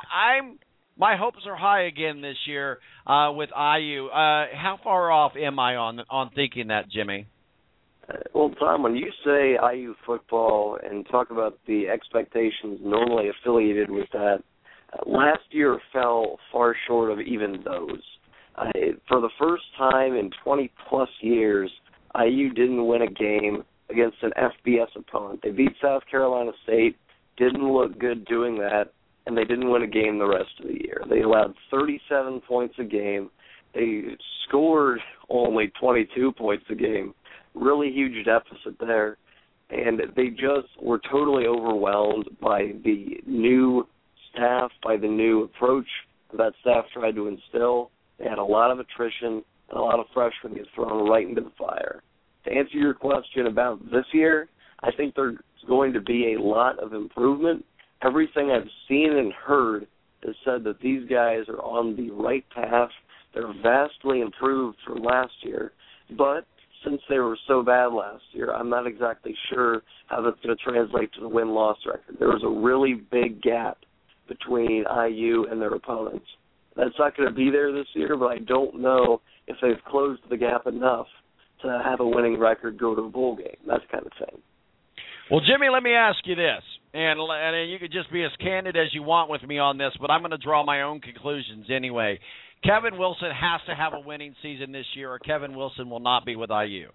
my hopes are high again this year with IU. How far off am I on thinking that, Jimmy? Well, Tom, when you say IU football and talk about the expectations normally affiliated with that, last year fell far short of even those. For the first time in 20-plus years, IU didn't win a game against an FBS opponent. They beat South Carolina State didn't look good doing that, and they didn't win a game the rest of the year. They allowed 37 points a game. They scored only 22 points a game. Really huge deficit there. And they just were totally overwhelmed by the new staff, by the new approach that staff tried to instill. They had a lot of attrition and a lot of freshmen get thrown right into the fire. To answer your question about this year, I think there's going to be a lot of improvement. Everything I've seen and heard has said that these guys are on the right path. They're vastly improved from last year, but since they were so bad last year, I'm not exactly sure how that's going to translate to the win-loss record. There was a really big gap between IU and their opponents. That's not going to be there this year, but I don't know if they've closed the gap enough to have a winning record go to a bowl game, that kind of thing. Well, Jimmy, let me ask you this, and you could just be as candid as you want with me on this, but I'm going to draw my own conclusions anyway. Kevin Wilson has to have a winning season this year, or Kevin Wilson will not be with IU.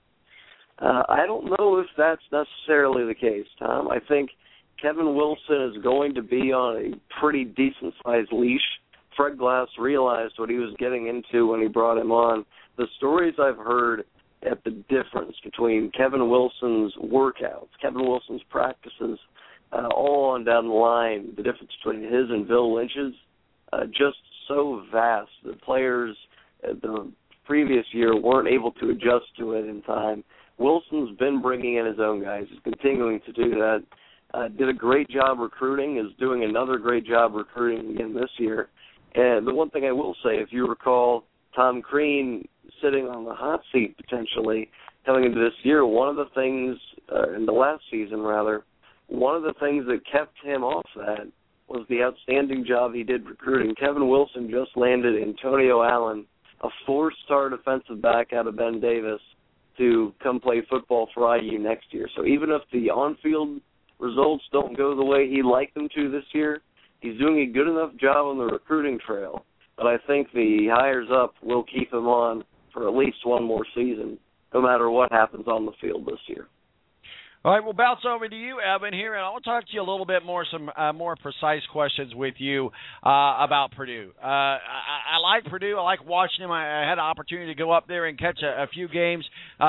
I don't know if that's necessarily the case, Tom. I think Kevin Wilson is going to be on a pretty decent-sized leash. Fred Glass realized what he was getting into when he brought him on. The stories I've heard at the difference between Kevin Wilson's workouts, Kevin Wilson's practices, all on down the line, the difference between his and Bill Lynch's, just so vast. The players the previous year weren't able to adjust to it in time. Wilson's been bringing in his own guys. He's continuing to do that. Did a great job recruiting, is doing another great job recruiting again this year. And the one thing I will say, if you recall Tom Crean sitting on the hot seat potentially coming into this year, one of the things, in the last season rather, one of the things that kept him off that was the outstanding job he did recruiting. Kevin Wilson just landed Antonio Allen, a 4-star defensive back out of Ben Davis, to come play football for IU next year. So even if the on-field results don't go the way he'd like them to this year, he's doing a good enough job on the recruiting trail. But I think the hires up will keep him on for at least one more season, no matter what happens on the field this year. All right, we'll bounce over to you, Evan, here, and I want to talk to you a little bit more, some more precise questions with you about Purdue. I like Purdue. I like watching them. I had an opportunity to go up there and catch a few games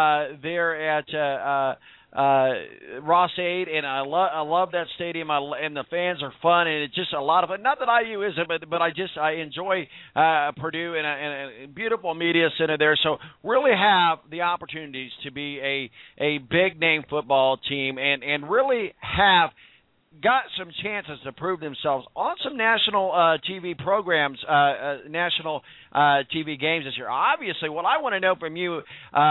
there at Ross-Ade, and I love that stadium, and the fans are fun, and it's just a lot of fun. Not that IU isn't, but I enjoy Purdue and a beautiful media center there. So really have the opportunities to be a big name football team and really have got some chances to prove themselves on some national TV programs, national TV games this year. Obviously, what I want to know from you,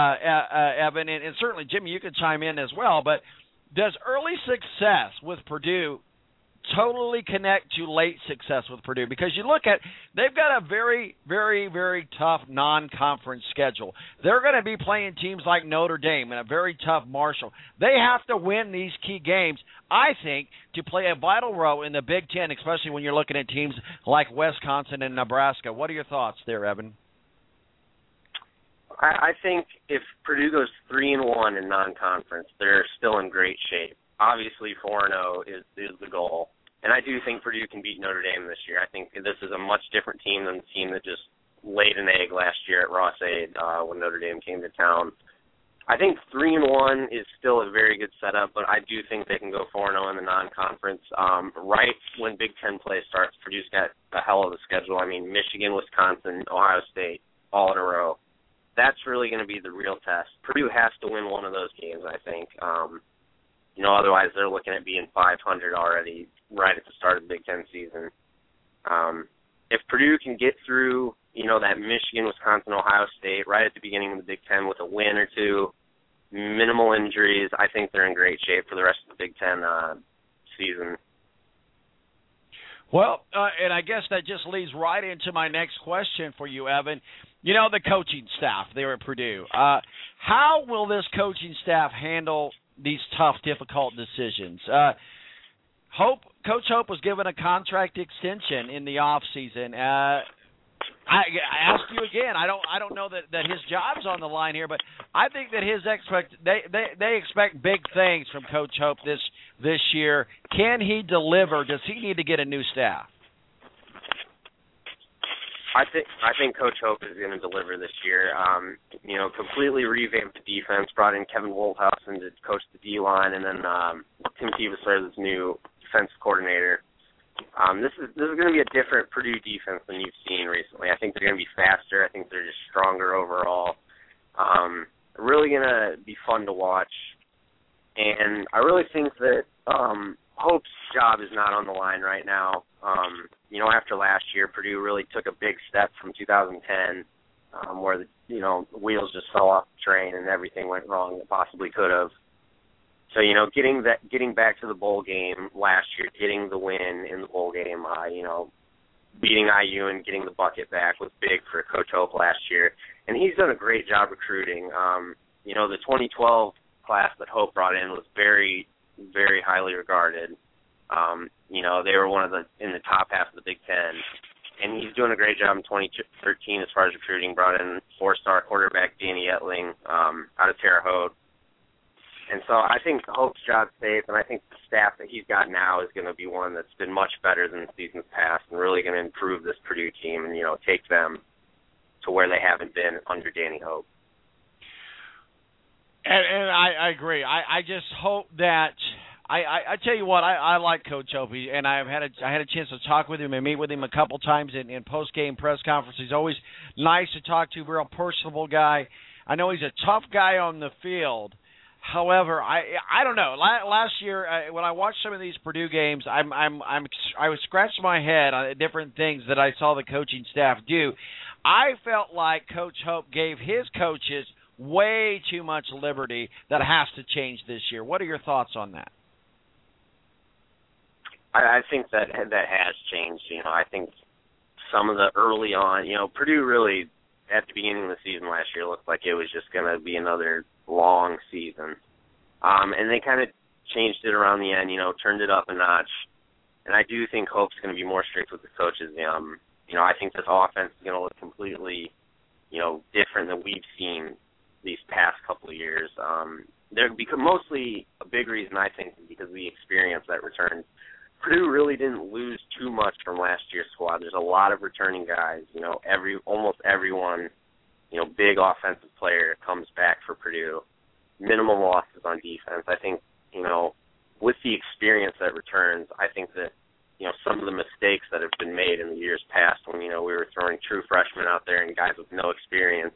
Evan, and certainly Jimmy, you can chime in as well, but does early success with Purdue totally connect to late success with Purdue? Because you look at, they've got a very, very, very tough non-conference schedule. They're going to be playing teams like Notre Dame and a very tough Marshall. They have to win these key games, I think, to play a vital role in the Big Ten, especially when you're looking at teams like Wisconsin and Nebraska. What are your thoughts there, Evan? I think if Purdue goes 3-1 in non-conference, they're still in great shape. Obviously, 4-0 is the goal. And I do think Purdue can beat Notre Dame this year. I think this is a much different team than the team that just laid an egg last year at Ross-Ade when Notre Dame came to town. I think 3-1 is still a very good setup, but I do think they can go 4-0 in the non-conference. Right when Big Ten play starts, Purdue's got a hell of a schedule. I mean, Michigan, Wisconsin, Ohio State, all in a row. That's really going to be the real test. Purdue has to win one of those games, I think. Otherwise they're looking at being 500 already right at the start of the Big Ten season. If Purdue can get through, that Michigan, Wisconsin, Ohio State right at the beginning of the Big Ten with a win or two, minimal injuries, I think they're in great shape for the rest of the Big Ten season. Well, and I guess that just leads right into my next question for you, Evan. The coaching staff there at Purdue. How will this coaching staff handle these tough, difficult decisions? Coach Hope was given a contract extension in the off season. I ask you again. I don't know that his job's on the line here, but I think that they expect big things from Coach Hope this year. Can he deliver? Does he need to get a new staff? I think Coach Hope is going to deliver this year. Completely revamped the defense, brought in Kevin Wolfhausen to coach the D-line, and then Tim Tebow started this new defense coordinator. This is going to be a different Purdue defense than you've seen recently. I think they're going to be faster. I think they're just stronger overall. Really going to be fun to watch. And I really think that Hope's job is not on the line right now. After last year, Purdue really took a big step from 2010, where the wheels just fell off the train and everything went wrong that possibly could have. So getting back to the bowl game last year, getting the win in the bowl game, beating IU and getting the bucket back was big for Coach Hope last year, and he's done a great job recruiting. The 2012 class that Hope brought in was very, very highly regarded. They were in the top half of the Big Ten, and he's doing a great job in 2013 as far as recruiting. Brought in 4-star quarterback Danny Etling out of Terre Haute. And so I think Hope's job's safe, and I think the staff that he's got now is going to be one that's been much better than the seasons past and really going to improve this Purdue team and, take them to where they haven't been under Danny Hope. And I agree. I just hope that I tell you what, I like Coach Hope, and I had a chance to talk with him and meet with him a couple times in post-game press conference. He's always nice to talk to, real personable guy. I know he's a tough guy on the field. However, I don't know. Last year, when I watched some of these Purdue games, I was scratching my head on different things that I saw the coaching staff do. I felt like Coach Hope gave his coaches way too much liberty that has to change this year. What are your thoughts on that? I think that has changed. I think some of the early on, Purdue really at the beginning of the season last year looked like it was just going to be another long season. And they kind of changed it around the end, turned it up a notch. And I do think Hope's going to be more strict with the coaches. I think this offense is going to look completely, different than we've seen these past couple of years. Mostly a big reason, I think, is because of the experience that returned. Purdue really didn't lose too much from last year's squad. There's a lot of returning guys. Almost everyone, big offensive player comes back for Purdue. Minimum losses on defense. I think, with the experience that returns, I think that, some of the mistakes that have been made in the years past when, we were throwing true freshmen out there and guys with no experience,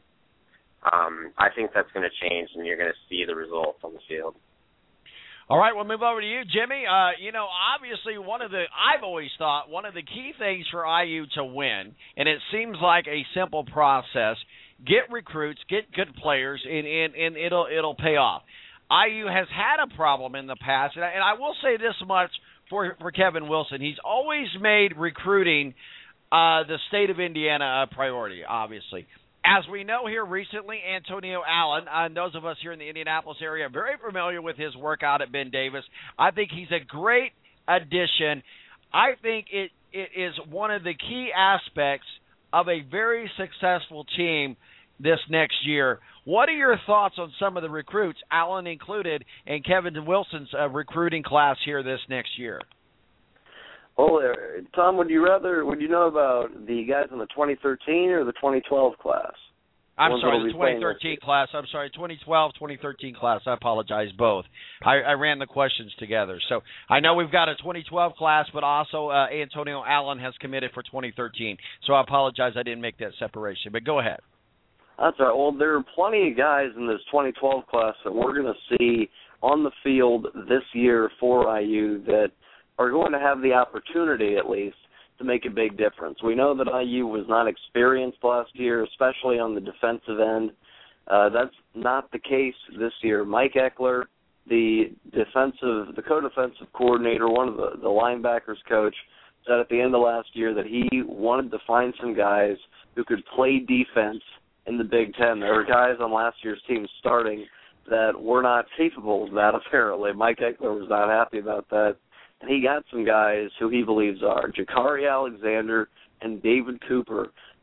I think that's going to change and you're going to see the results on the field. All right, we'll move over to you, Jimmy. Obviously I've always thought one of the key things for IU to win, and it seems like a simple process, get recruits, get good players, and it'll pay off. IU has had a problem in the past, and I will say this much for Kevin Wilson. He's always made recruiting the state of Indiana a priority, obviously. As we know here recently, Antonio Allen, those of us here in the Indianapolis area are very familiar with his work out at Ben Davis. I think he's a great addition. I think it is one of the key aspects of a very successful team this next year. What are your thoughts on some of the recruits, Allen included, and Kevin Wilson's recruiting class here this next year? Well, Tom, would you know about the guys in the 2013 or the 2012 class? I'm sorry, the 2013 class. I'm sorry, 2012, 2013 class. I apologize, both. I ran the questions together. So I know we've got a 2012 class, but also Antonio Allen has committed for 2013. So I apologize I didn't make that separation. But go ahead. That's all right. Well, there are plenty of guys in this 2012 class that we're going to see on the field this year for IU that are going to have the opportunity, at least, to make a big difference. We know that IU was not experienced last year, especially on the defensive end. That's not the case this year. Mike Eckler, the co-defensive coordinator, one of the linebackers coach, said at the end of last year that he wanted to find some guys who could play defense in the Big Ten. There were guys on last year's team starting that were not capable of that, apparently. Mike Eckler was not happy about that. And he got some guys who he believes are Jakari Alexander and David Cooper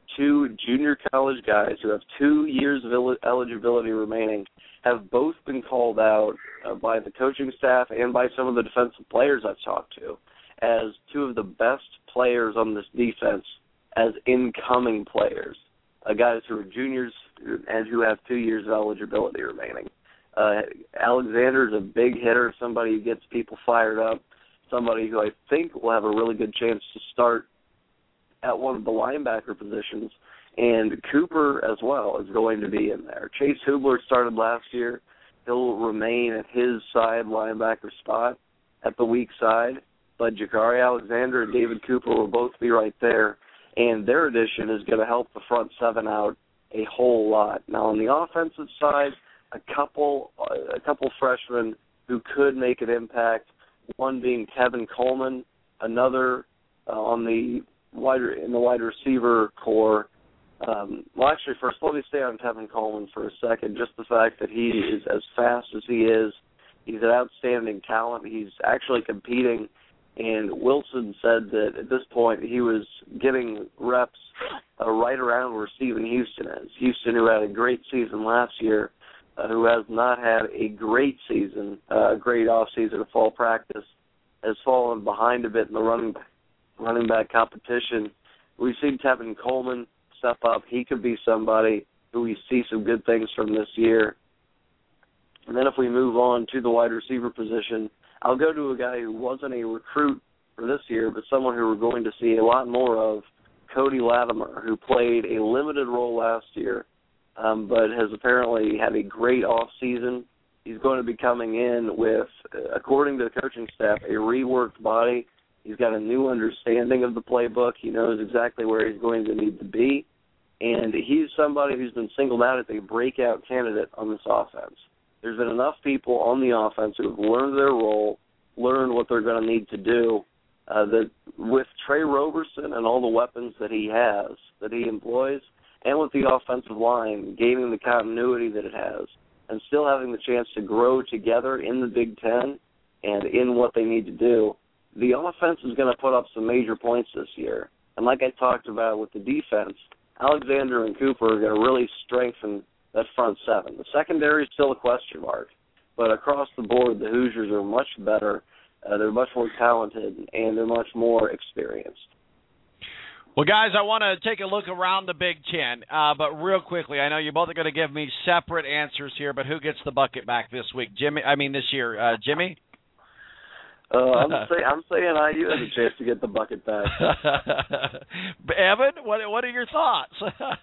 two junior college guys who have 2 years of eligibility remaining have both been called out by the coaching staff and by some of the defensive players I've talked to as two of the best players on this defense as incoming players, guys who are juniors and who have 2 years of eligibility remaining. Alexander's a big hitter, somebody who gets people fired up, somebody who I think will have a really good chance to start at one of the linebacker positions, and Cooper as well is going to be in there. Chase Hubler started last year. He'll remain at his side linebacker spot at the weak side, but Jakari Alexander and David Cooper will both be right there, and their addition is going to help the front seven out a whole lot. Now, on the offensive side, a couple freshmen who could make an impact, one being Kevin Coleman, another in the wide receiver core. Actually, first, let me stay on Kevin Coleman for a second. Just the fact that he is as fast as he is, he's an outstanding talent. He's actually competing, and Wilson said that at this point he was getting reps right around where Stephen Houston is. Houston, who had a great season last year, who has not had a great season, a great off-season of fall practice, has fallen behind a bit in the running back competition. We've seen Kevin Coleman step up. He could be somebody who we see some good things from this year. And then if we move on to the wide receiver position, I'll go to a guy who wasn't a recruit for this year, but someone who we're going to see a lot more of, Cody Latimer, who played a limited role last year, but has apparently had a great off-season. He's going to be coming in with, according to the coaching staff, a reworked body. He's got a new understanding of the playbook. He knows exactly where he's going to need to be. And he's somebody who's been singled out as a breakout candidate on this offense. There's been enough people on the offense who have learned their role, learned what they're going to need to do, that with Trey Roberson and all the weapons that he has, that he employs, and with the offensive line gaining the continuity that it has, and still having the chance to grow together in the Big Ten and in what they need to do, the offense is going to put up some major points this year. And like I talked about with the defense, Alexander and Cooper are going to really strengthen that front seven. The secondary is still a question mark, but across the board, the Hoosiers are much better. They're much more talented, and they're much more experienced. Well, guys, I want to take a look around the Big Ten, but real quickly, I know you both are going to give me separate answers here, but who gets the bucket back this week? This year, Jimmy? I'm saying IU has a chance to get the bucket back. Evan, what are your thoughts?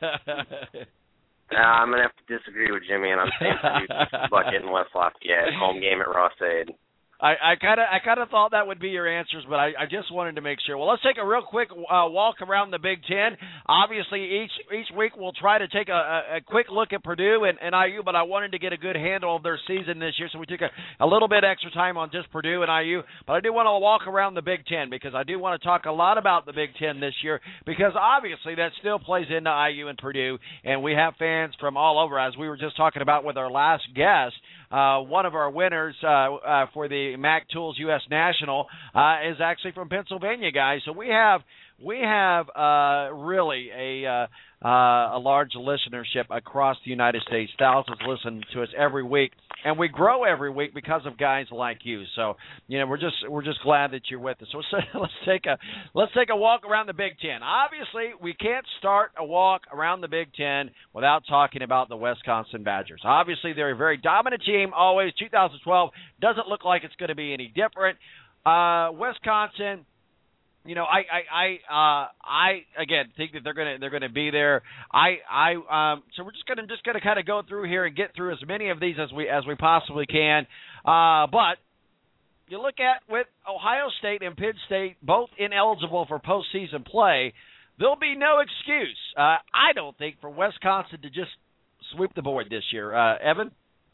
I'm going to have to disagree with Jimmy, and I'm saying Purdue gets the bucket in West Lafayette, home game at Ross-Ade. I kind of thought that would be your answers, but I just wanted to make sure. Well, let's take a real quick walk around the Big Ten. Obviously, each week we'll try to take a quick look at Purdue and IU, but I wanted to get a good handle of their season this year, so we took a little bit extra time on just Purdue and IU. But I do want to walk around the Big Ten because I do want to talk a lot about the Big Ten this year because obviously that still plays into IU and Purdue, and we have fans from all over. As we were just talking about with our last guest, one of our winners for the Mac Tools U.S. National is actually from Pennsylvania, guys. So we have really a large listenership across the United States. Thousands listen to us every week, and we grow every week because of guys like you. So we're just glad that you're with us. So let's take a walk around the Big Ten. Obviously, we can't start a walk around the Big Ten without talking about the Wisconsin Badgers. Obviously, they're a very dominant team. Always 2012 doesn't look like it's going to be any different. Wisconsin. I again think that they're gonna be there. So we're just gonna kind of go through here and get through as many of these as we possibly can. But you look at with Ohio State and Penn State both ineligible for postseason play, there'll be no excuse. I don't think for Wisconsin to just sweep the board this year. Evan?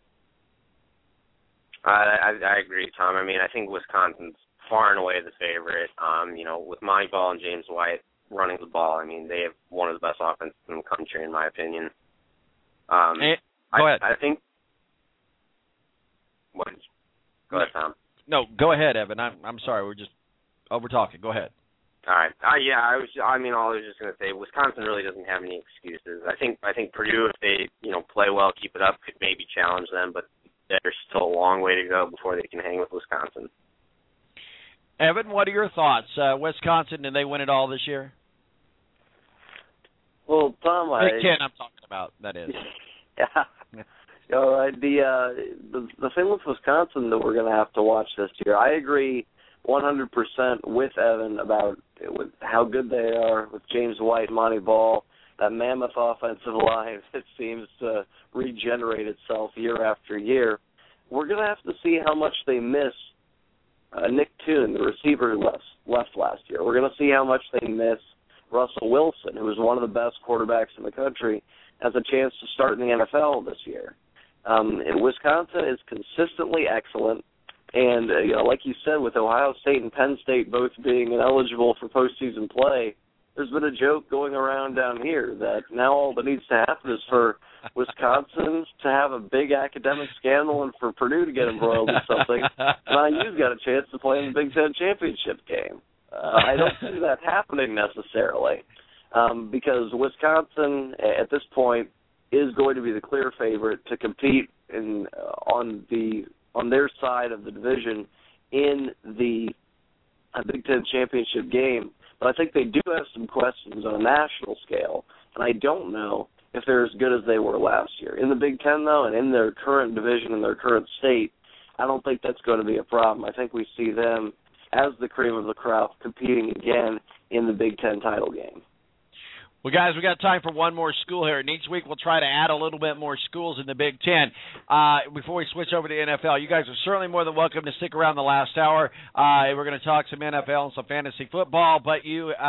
I agree, Tom. I mean, I think Wisconsin's far and away the favorite. With Monty Ball and James White running the ball, I mean, they have one of the best offenses in the country, in my opinion. Go ahead. I think. Go ahead, Tom. No, go ahead, Evan. I'm sorry. We're just over talking. Go ahead. All right. All I was just going to say Wisconsin really doesn't have any excuses. I think Purdue, if they play well, keep it up, could maybe challenge them, but there's still a long way to go before they can hang with Wisconsin. Evan, what are your thoughts? Wisconsin, did they win it all this year? Well, Tom, Big Ten, I'm talking about. That is. Yeah. All right. The thing with Wisconsin that we're going to have to watch this year, I agree 100% with Evan about how good they are with James White, Monty Ball, that mammoth offensive line that seems to regenerate itself year after year. We're going to have to see how much they miss Nick Toon, the receiver who left last year. We're going to see how much they miss Russell Wilson, who is one of the best quarterbacks in the country, has a chance to start in the NFL this year. Wisconsin is consistently excellent. And, like you said, with Ohio State and Penn State both being ineligible for postseason play, there's been a joke going around down here that now all that needs to happen is for Wisconsin to have a big academic scandal and for Purdue to get embroiled in something. Now you've got a chance to play in the Big Ten championship game. I don't see that happening necessarily because Wisconsin, at this point, is going to be the clear favorite to compete on their side of the division in the Big Ten championship game. But I think they do have some questions on a national scale, and I don't know if they're as good as they were last year. In the Big Ten, though, and in their current division, in their current state, I don't think that's going to be a problem. I think we see them as the cream of the crop competing again in the Big Ten title game. Well, guys, we got time for one more school here, and each week we'll try to add a little bit more schools in the Big Ten. Before we switch over to the NFL, you guys are certainly more than welcome to stick around the last hour. We're going to talk some NFL and some fantasy football, but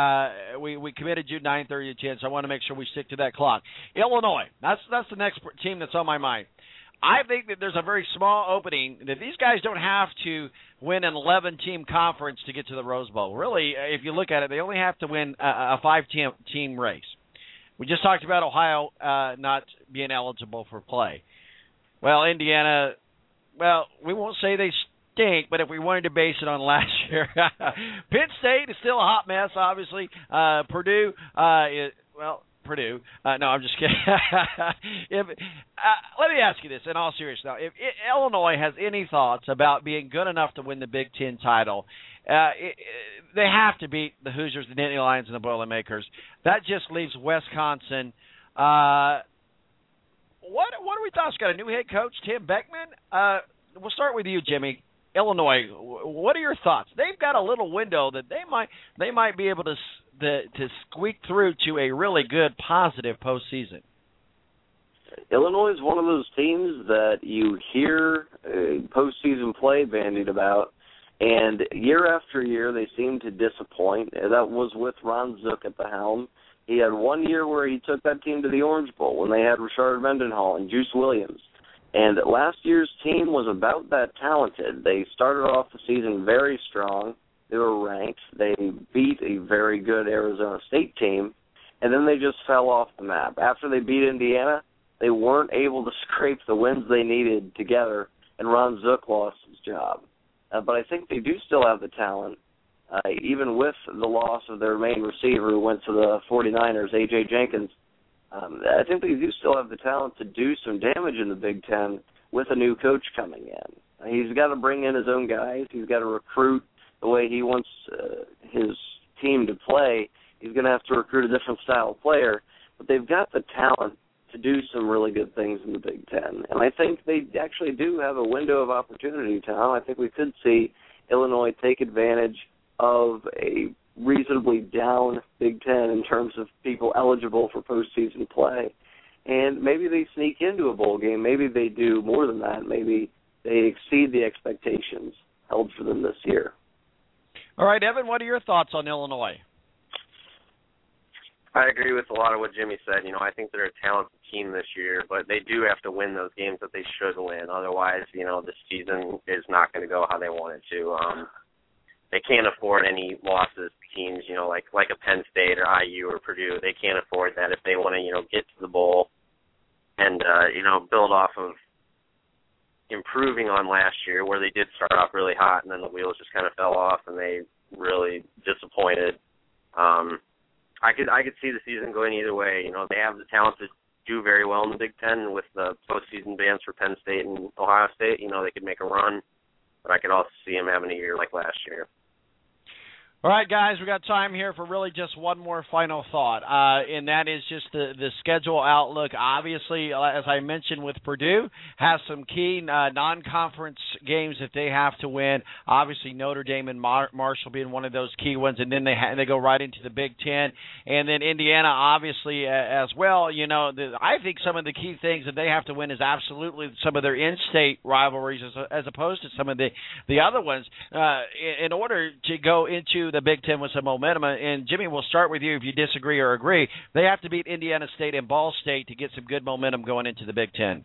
we committed you 9:30 to 10, so I want to make sure we stick to that clock. Illinois, that's the next team that's on my mind. I think that there's a very small opening that these guys don't have to win an 11-team conference to get to the Rose Bowl. Really, if you look at it, they only have to win a 5-team race. We just talked about Ohio not being eligible for play. Well, Indiana, we won't say they stink, but if we wanted to base it on last year, Penn State is still a hot mess, obviously. Purdue, Purdue. No, I'm just kidding. Let me ask you this in all seriousness now. If Illinois has any thoughts about being good enough to win the Big Ten title, they have to beat the Hoosiers, the Nittany Lions, and the Boilermakers. That just leaves Wisconsin. What are we thoughts? Got a new head coach, Tim Beckman. We'll start with you, Jimmy. Illinois, what are your thoughts? They've got a little window that they might be able to squeak through to a really good, positive postseason. Illinois is one of those teams that you hear postseason play bandied about, and year after year they seem to disappoint. That was with Ron Zook at the helm. He had 1 year where he took that team to the Orange Bowl when they had Rashard Mendenhall and Juice Williams. And last year's team was about that talented. They started off the season very strong. They were ranked. They beat a very good Arizona State team, and then they just fell off the map. After they beat Indiana, they weren't able to scrape the wins they needed together, and Ron Zook lost his job. But I think they do still have the talent, even with the loss of their main receiver who went to the 49ers, A.J. Jenkins. I think they do still have the talent to do some damage in the Big Ten with a new coach coming in. He's got to bring in his own guys. He's got to recruit the way he wants his team to play. He's going to have to recruit a different style of player. But they've got the talent to do some really good things in the Big Ten. And I think they actually do have a window of opportunity, Tom. I think we could see Illinois take advantage of a reasonably down Big Ten in terms of people eligible for postseason play. And maybe they sneak into a bowl game. Maybe they do more than that. Maybe they exceed the expectations held for them this year. All right, Evan, what are your thoughts on Illinois? I agree with a lot of what Jimmy said. I think they're a talented team this year, but they do have to win those games that they should win. Otherwise, the season is not going to go how they want it to. They can't afford any losses to teams, like a Penn State or IU or Purdue. They can't afford that if they want to, get to the bowl and, build off of improving on last year where they did start off really hot and then the wheels just kind of fell off and they really disappointed. I could see the season going either way. You know, they have the talent to do very well in the Big Ten with the postseason bans for Penn State and Ohio State. You know, they could make a run, but I could also see them having a year like last year. All right, guys, we got time here for really just one more final thought, and that is just the schedule outlook. Obviously, as I mentioned with Purdue, has some key non-conference games that they have to win. Obviously, Notre Dame and Marshall being one of those key ones, and then they go right into the Big Ten, and then Indiana, obviously, as well. You know, I think some of the key things that they have to win is absolutely some of their in-state rivalries as opposed to some of the other ones in order to go into the Big Ten with some momentum. And Jimmy, we'll start with you if you disagree or agree. They have to beat Indiana State and Ball State to get some good momentum going into the Big Ten.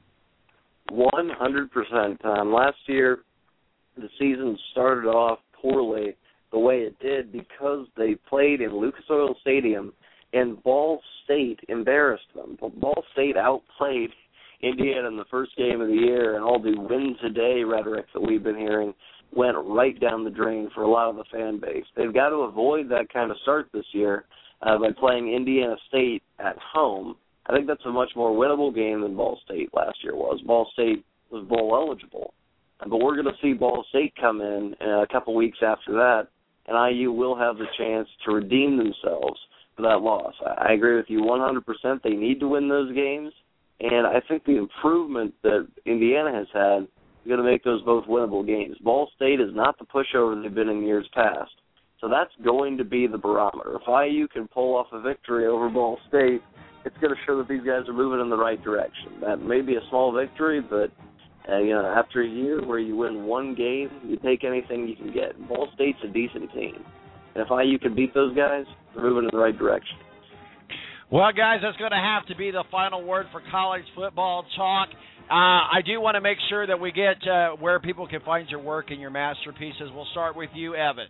100%, Tom. Last year, the season started off poorly the way it did because they played in Lucas Oil Stadium and Ball State embarrassed them. Ball State outplayed Indiana in the first game of the year, and all the win-today rhetoric that we've been hearing went right down the drain for a lot of the fan base. They've got to avoid that kind of start this year by playing Indiana State at home. I think that's a much more winnable game than Ball State last year was. Ball State was bowl eligible. But we're going to see Ball State come in a couple weeks after that, and IU will have the chance to redeem themselves for that loss. I agree with you 100%. They need to win those games, and I think the improvement that Indiana has had is going to make those both winnable games. Ball State is not the pushover they've been in years past, so that's going to be the barometer. If IU can pull off a victory over Ball State, it's going to show that these guys are moving in the right direction. That may be a small victory, but after a year where you win one game, you take anything you can get. Ball State's a decent team. And if IU can beat those guys, they're moving in the right direction. Well, guys, that's going to have to be the final word for college football talk. I do want to make sure that we get where people can find your work and your masterpieces. We'll start with you, Evan.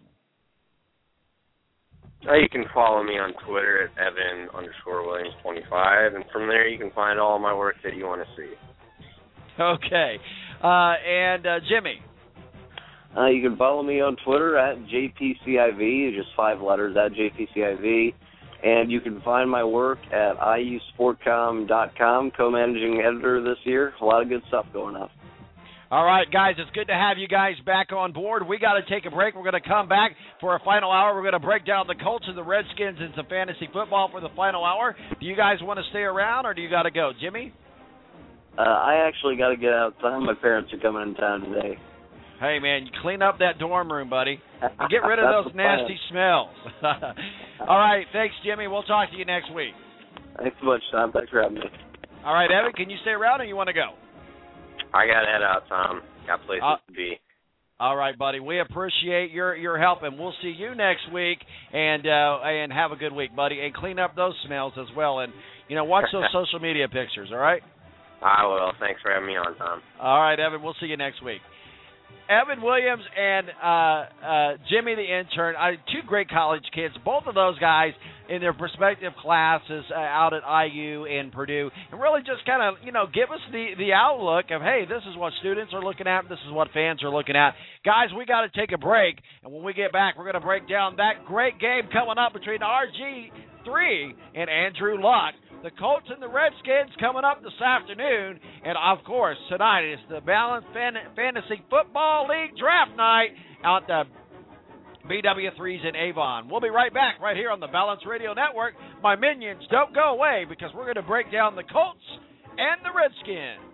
You can follow me on Twitter at Evan_Williams25, and from there you can find all my work that you want to see. Okay. And Jimmy? You can follow me on Twitter at JPCIV, just 5 letters, at JPCIV. And you can find my work at IUSportcom.com, co-managing editor this year. A lot of good stuff going on. All right, guys, it's good to have you guys back on board. We got to take a break. We're going to come back for a final hour. We're going to break down the Colts and the Redskins and some fantasy football for the final hour. Do you guys want to stay around or do you got to go? Jimmy? I actually got to get out. My parents are coming in town today. Hey, man, you clean up that dorm room, buddy, and get rid of those nasty smells. All right, thanks, Jimmy. We'll talk to you next week. Thanks so much, Tom. Thanks for having me. All right, Evan, can you stay around or you want to go? I got to head out, Tom. Got places to be. All right, buddy. We appreciate your help, and we'll see you next week. And have a good week, buddy. And clean up those smells as well. And, watch those social media pictures, all right? I will. Thanks for having me on, Tom. All right, Evan. We'll see you next week. Evan Williams and Jimmy the intern, 2 great college kids, both of those guys in their respective classes out at IU and Purdue, and really just kind of, give us the outlook of, hey, this is what students are looking at, this is what fans are looking at. Guys, we got to take a break, and when we get back, we're going to break down that great game coming up between RG3 and Andrew Luck. The Colts and the Redskins coming up this afternoon. And, of course, tonight is the Balance Fantasy Football League Draft Night out the BW3s in Avon. We'll be right back right here on the Balance Radio Network. My minions, don't go away because we're going to break down the Colts and the Redskins.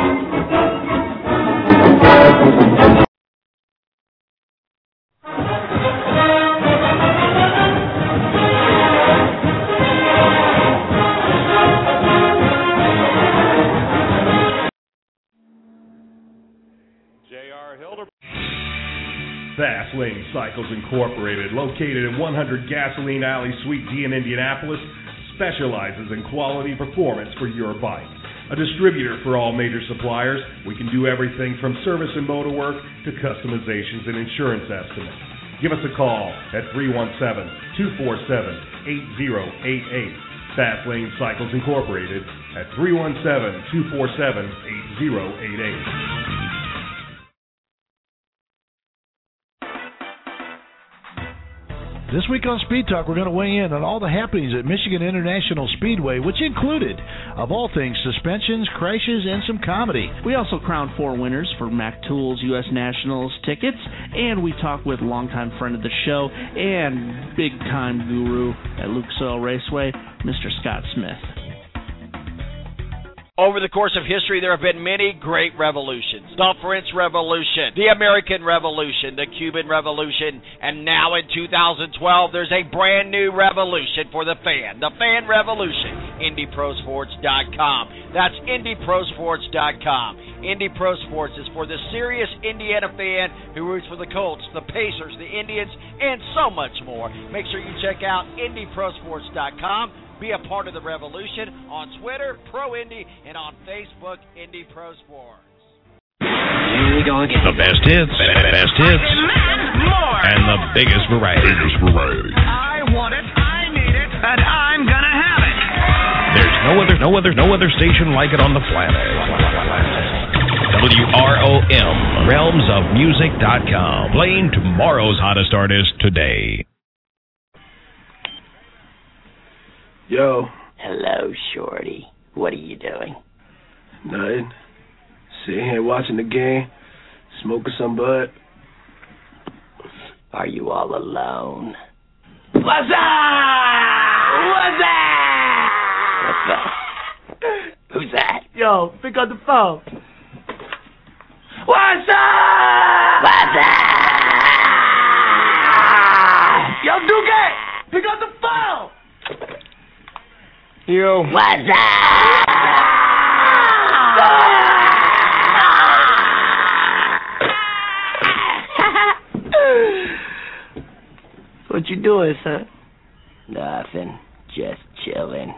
Fast Lane Cycles Incorporated, located at 100 Gasoline Alley, Suite D in Indianapolis, specializes in quality performance for your bike. A distributor for all major suppliers, we can do everything from service and motor work to customizations and insurance estimates. Give us a call at 317-247-8088. Fast Lane Cycles Incorporated at 317-247-8088. This week on Speed Talk, we're going to weigh in on all the happenings at Michigan International Speedway, which included, of all things, suspensions, crashes, and some comedy. We also crowned 4 winners for Mac Tools U.S. Nationals tickets, and we talk with longtime friend of the show and big-time guru at Lucas Oil Raceway, Mr. Scott Smith. Over the course of history, there have been many great revolutions. The French Revolution, the American Revolution, the Cuban Revolution, and now in 2012, there's a brand new revolution for the fan revolution. IndyProSports.com. That's IndyProSports.com. Indy Pro Sports is for the serious Indiana fan who roots for the Colts, the Pacers, the Indians, and so much more. Make sure you check out IndyProSports.com. Be a part of the revolution on Twitter, Pro Indy, and on Facebook, Indy Pro Sports. Here we go again. The best hits, and the biggest variety. I want it, I need it, and I'm gonna have it. There's no other station like it on the planet. WROM, RealmsOfMusic.com, playing tomorrow's hottest artist today. Yo. Hello, Shorty. What are you doing? Nothing. Sitting here watching the game, smoking some bud. Are you all alone? What's up? What's up? Who's that? Yo, pick up the phone. What's up? Yo, Duque, pick up the phone. Yo. What's up? What you doing, son? Nothing. Just chilling.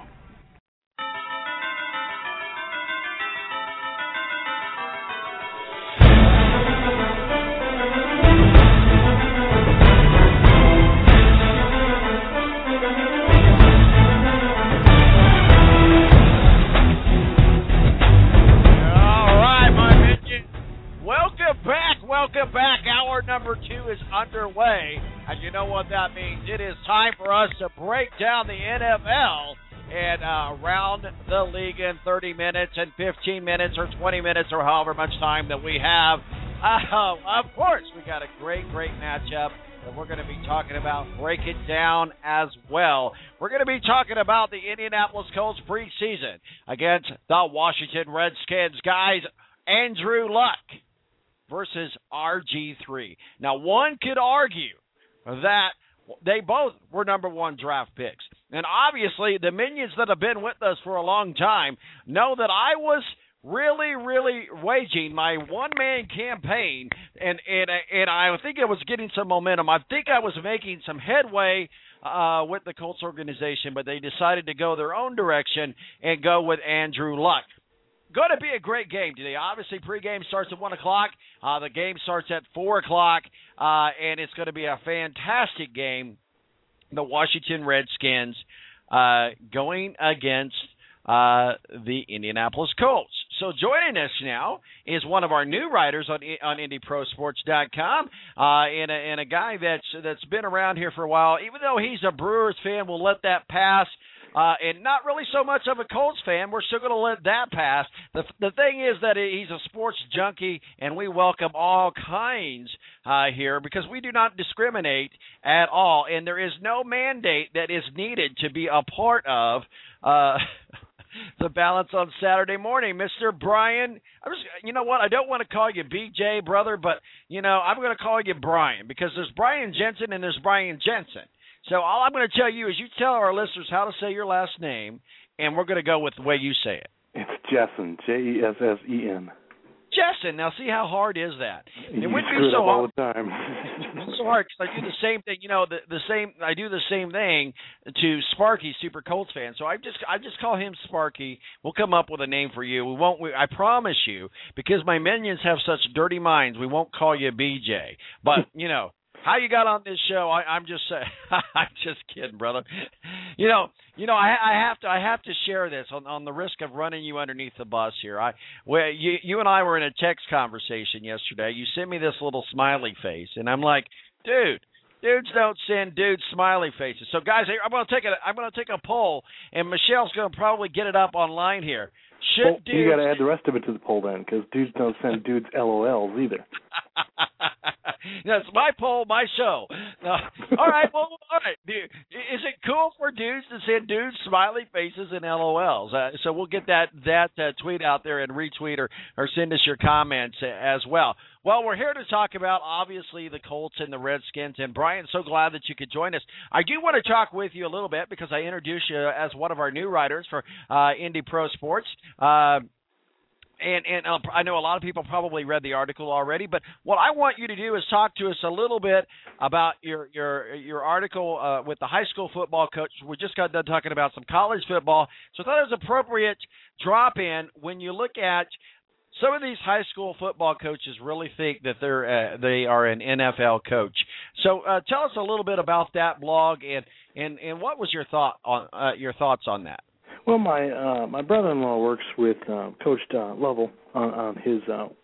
Welcome back. Hour number 2 is underway, and you know what that means. It is time for us to break down the NFL and around the league in 30 minutes and 15 minutes or 20 minutes or however much time that we have. Of course, we got a great matchup that we're going to be talking about. Break it down as well. We're going to be talking about the Indianapolis Colts preseason against the Washington Redskins. Guys, Andrew Luck versus RG3. Now, one could argue that they both were number 1 draft picks. And obviously, the minions that have been with us for a long time know that I was really waging my one-man campaign, and I think I was getting some momentum. I think I was making some headway with the Colts organization, but they decided to go their own direction and go with Andrew Luck. Going to be a great game today. Obviously, pregame starts at 1 o'clock. The game starts at 4 o'clock, and it's going to be a fantastic game. The Washington Redskins going against the Indianapolis Colts. So joining us now is one of our new writers on IndyProSports.com, and a guy that's been around here for a while. Even though he's a Brewers fan, we'll let that pass. And not really so much of a Colts fan. We're still going to let that pass. The thing is that he's a sports junkie, and we welcome all kinds here because we do not discriminate at all, and there is no mandate that is needed to be a part of the balance on Saturday morning. Mr. Brian, you know what? I don't want to call you BJ, brother, but, I'm going to call you Brian because there's Brian Jensen and there's Brian Jensen. So all I'm going to tell you is you tell our listeners how to say your last name, and we're going to go with the way you say it. It's Jessen, Jessen. Jessen. Now, see how hard is that? It wouldn't be so all hard. the time. It's so hard because I do the same thing. I do the same thing to Sparky, Super Colts fan. So I just call him Sparky. We'll come up with a name for you. We won't. I promise you, because my minions have such dirty minds. We won't call you BJ. But how you got on this show? I'm just saying. I'm just kidding, brother. I have to share this on the risk of running you underneath the bus here. You and I were in a text conversation yesterday. You sent me this little smiley face, and I'm like, dude, Dudes don't send dudes smiley faces. So, guys, I'm going to take a poll, and Michelle's going to probably get it up online here. Should dudes... You got to add the rest of it to the poll then, because dudes don't send dudes LOLs either. That's my poll, my show. All right. Well, all right. Is it cool for dudes to send dudes smiley faces and LOLs? So we'll get that tweet out there and retweet or send us your comments as well. Well, we're here to talk about, obviously, the Colts and the Redskins. And, Brian, so glad that you could join us. I do want to talk with you a little bit because I introduced you as one of our new writers for Indy Pro Sports. And I know a lot of people probably read the article already, but what I want you to do is talk to us a little bit about your article with the high school football coach. We just got done talking about some college football, so I thought it was appropriate drop in when you look at some of these high school football coaches really think that they are an NFL coach. So tell us a little bit about that blog and what was your thoughts on that? Well, my brother-in-law works with Coach Lovell on his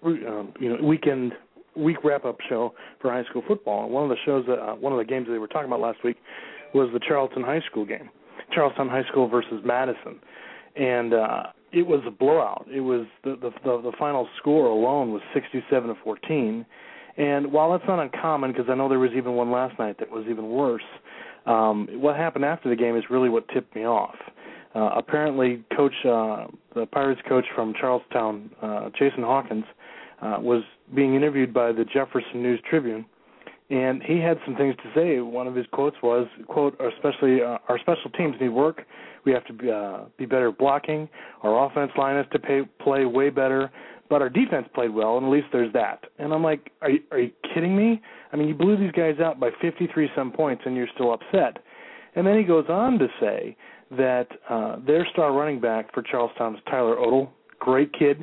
week wrap-up show for high school football. And one of the games they were talking about last week was the Charleston High School game, Charleston High School versus Madison, and it was a blowout. It was the final score alone was 67-14. And while that's not uncommon, because I know there was even one last night that was even worse, what happened after the game is really what tipped me off. Apparently, the Pirates coach from Charlestown, Jason Hawkins, was being interviewed by the Jefferson News Tribune, and he had some things to say. One of his quotes was, quote, our special teams need work. We have to be better blocking. Our offense line has to play way better, but our defense played well, and at least there's that. And I'm like, are you kidding me? I mean, you blew these guys out by 53-some points, and you're still upset. And then he goes on to say that their star running back for Charlestown is Tyler Odell, great kid,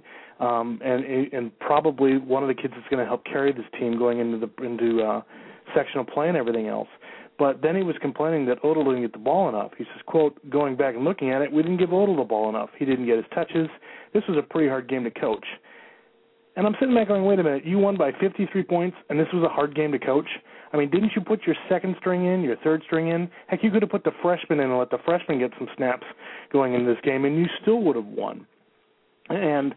and probably one of the kids that's going to help carry this team going into sectional play and everything else. But then he was complaining that Odell didn't get the ball enough. He says, quote, going back and looking at it, we didn't give Odell the ball enough. He didn't get his touches. This was a pretty hard game to coach. And I'm sitting back going, wait a minute, you won by 53 points, and this was a hard game to coach? I mean, didn't you put your second string in, your third string in? Heck, you could have put the freshman in and let the freshman get some snaps going into this game, and you still would have won. And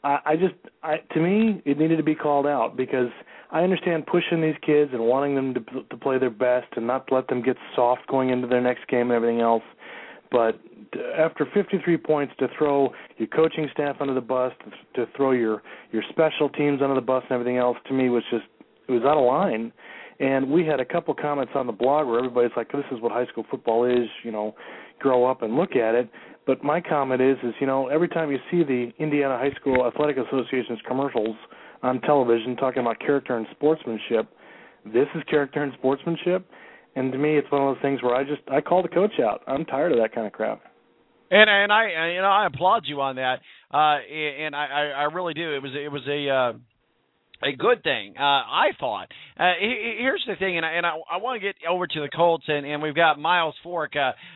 to me, it needed to be called out because I understand pushing these kids and wanting them to play their best and not let them get soft going into their next game and everything else. But after 53 points, to throw your coaching staff under the bus, to throw your special teams under the bus and everything else, to me was out of line. And we had a couple comments on the blog where everybody's like, this is what high school football is, grow up and look at it. But my comment is every time you see the Indiana High School Athletic Association's commercials on television talking about character and sportsmanship, this is character and sportsmanship. And to me, it's one of those things where I call the coach out. I'm tired of that kind of crap. And I applaud you on that. And I really do. It was a good thing, I thought. Here's the thing, and I want to get over to the Colts, and we've got Miles Fork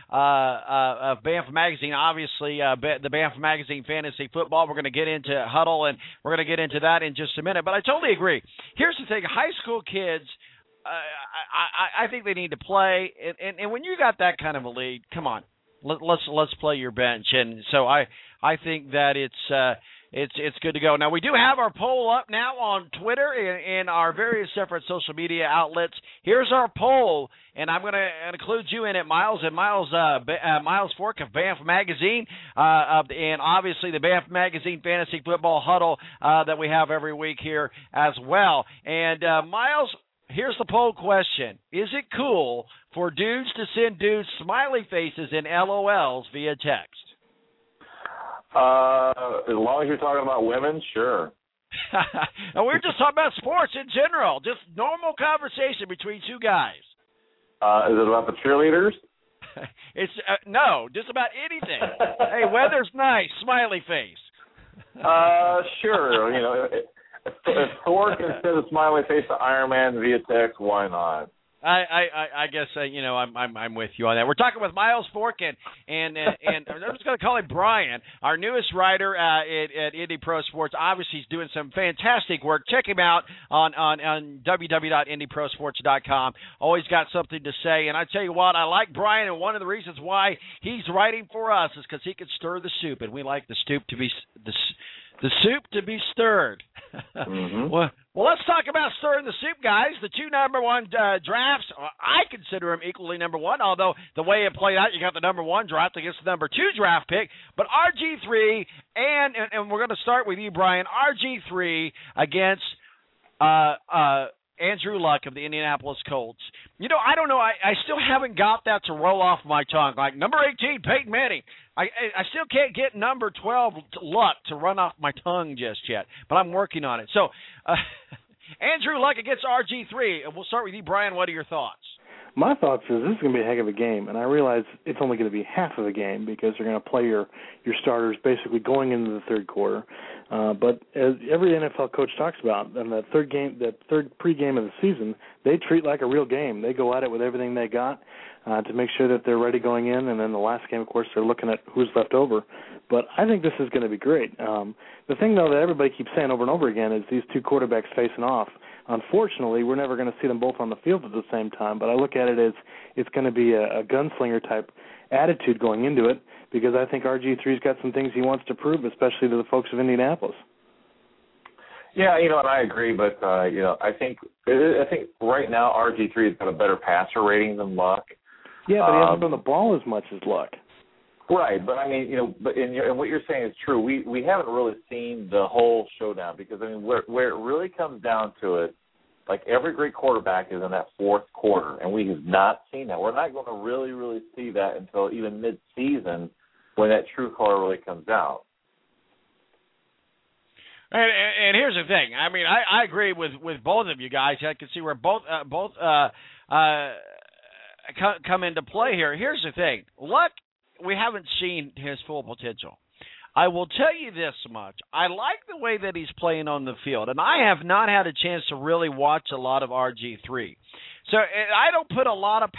of Banff Magazine, obviously the Banff Magazine Fantasy Football. We're going to get into Huddle, and we're going to get into that in just a minute. But I totally agree. Here's the thing, high school kids, I think they need to play, and when you got that kind of a lead, come on, let's play your bench. And so I think that it's good to go. Now, we do have our poll up now on Twitter and our various separate social media outlets. Here's our poll, and I'm going to include you in it, Miles, and Miles Fork of Banff Magazine, and obviously the Banff Magazine Fantasy Football Huddle that we have every week here as well. And, Miles, here's the poll question. Is it cool for dudes to send dudes smiley faces and LOLs via text? As long as you're talking about women, sure. And we're just talking about sports in general, just normal conversation between two guys. Is it about the cheerleaders? It's no, just about anything. Hey, weather's nice, smiley face. Sure. If Thor can send a smiley face to Iron Man via text, why not? I guess I'm with you on that. We're talking with Miles Fork and I'm just going to call him Brian, our newest writer at Indy Pro Sports. Obviously, he's doing some fantastic work. Check him out on www.indyprosports.com. Always got something to say. And I tell you what, I like Brian, and one of the reasons why he's writing for us is because he can stir the soup, and we like the soup to be stirred. Mm-hmm. Well, let's talk about stirring the soup, guys. The two number one drafts, I consider them equally number one, although the way it played out, you got the number one draft against the number two draft pick. But RG3, and we're going to start with you, Brian, RG3 against Andrew Luck of the Indianapolis Colts. I don't know. I still haven't got that to roll off my tongue. Like number 18, Peyton Manning. I still can't get number 12, Luck, to run off my tongue just yet, but I'm working on it. So, Andrew Luck against RG3. We'll start with you, Brian. What are your thoughts? My thoughts is this is going to be a heck of a game, and I realize it's only going to be half of a game because they're going to play your starters basically going into the third quarter. But as every NFL coach talks about, in that third pregame of the season, they treat like a real game. They go at it with everything they got to make sure that they're ready going in, and then the last game, of course, they're looking at who's left over. But I think this is going to be great. The thing, though, that everybody keeps saying over and over again is these two quarterbacks facing off. Unfortunately, we're never going to see them both on the field at the same time, but I look at it as it's going to be a gunslinger-type attitude going into it because I think RG3's got some things he wants to prove, especially to the folks of Indianapolis. Yeah, and I agree, but I think right now RG3 has got a better passer rating than Luck. Yeah, but he hasn't thrown the ball as much as Luck. Right, but I mean, but and what you're saying is true. We haven't really seen the whole showdown because I mean, where it really comes down to it, like every great quarterback is in that fourth quarter, and we have not seen that. We're not going to really see that until even mid-season when that true color really comes out. And here's the thing. I mean, I agree with both of you guys. I can see where both come into play here. Here's the thing. Luck, we haven't seen his full potential. I will tell you this much. I like the way that he's playing on the field, and I have not had a chance to really watch a lot of RG3. So I don't put a lot of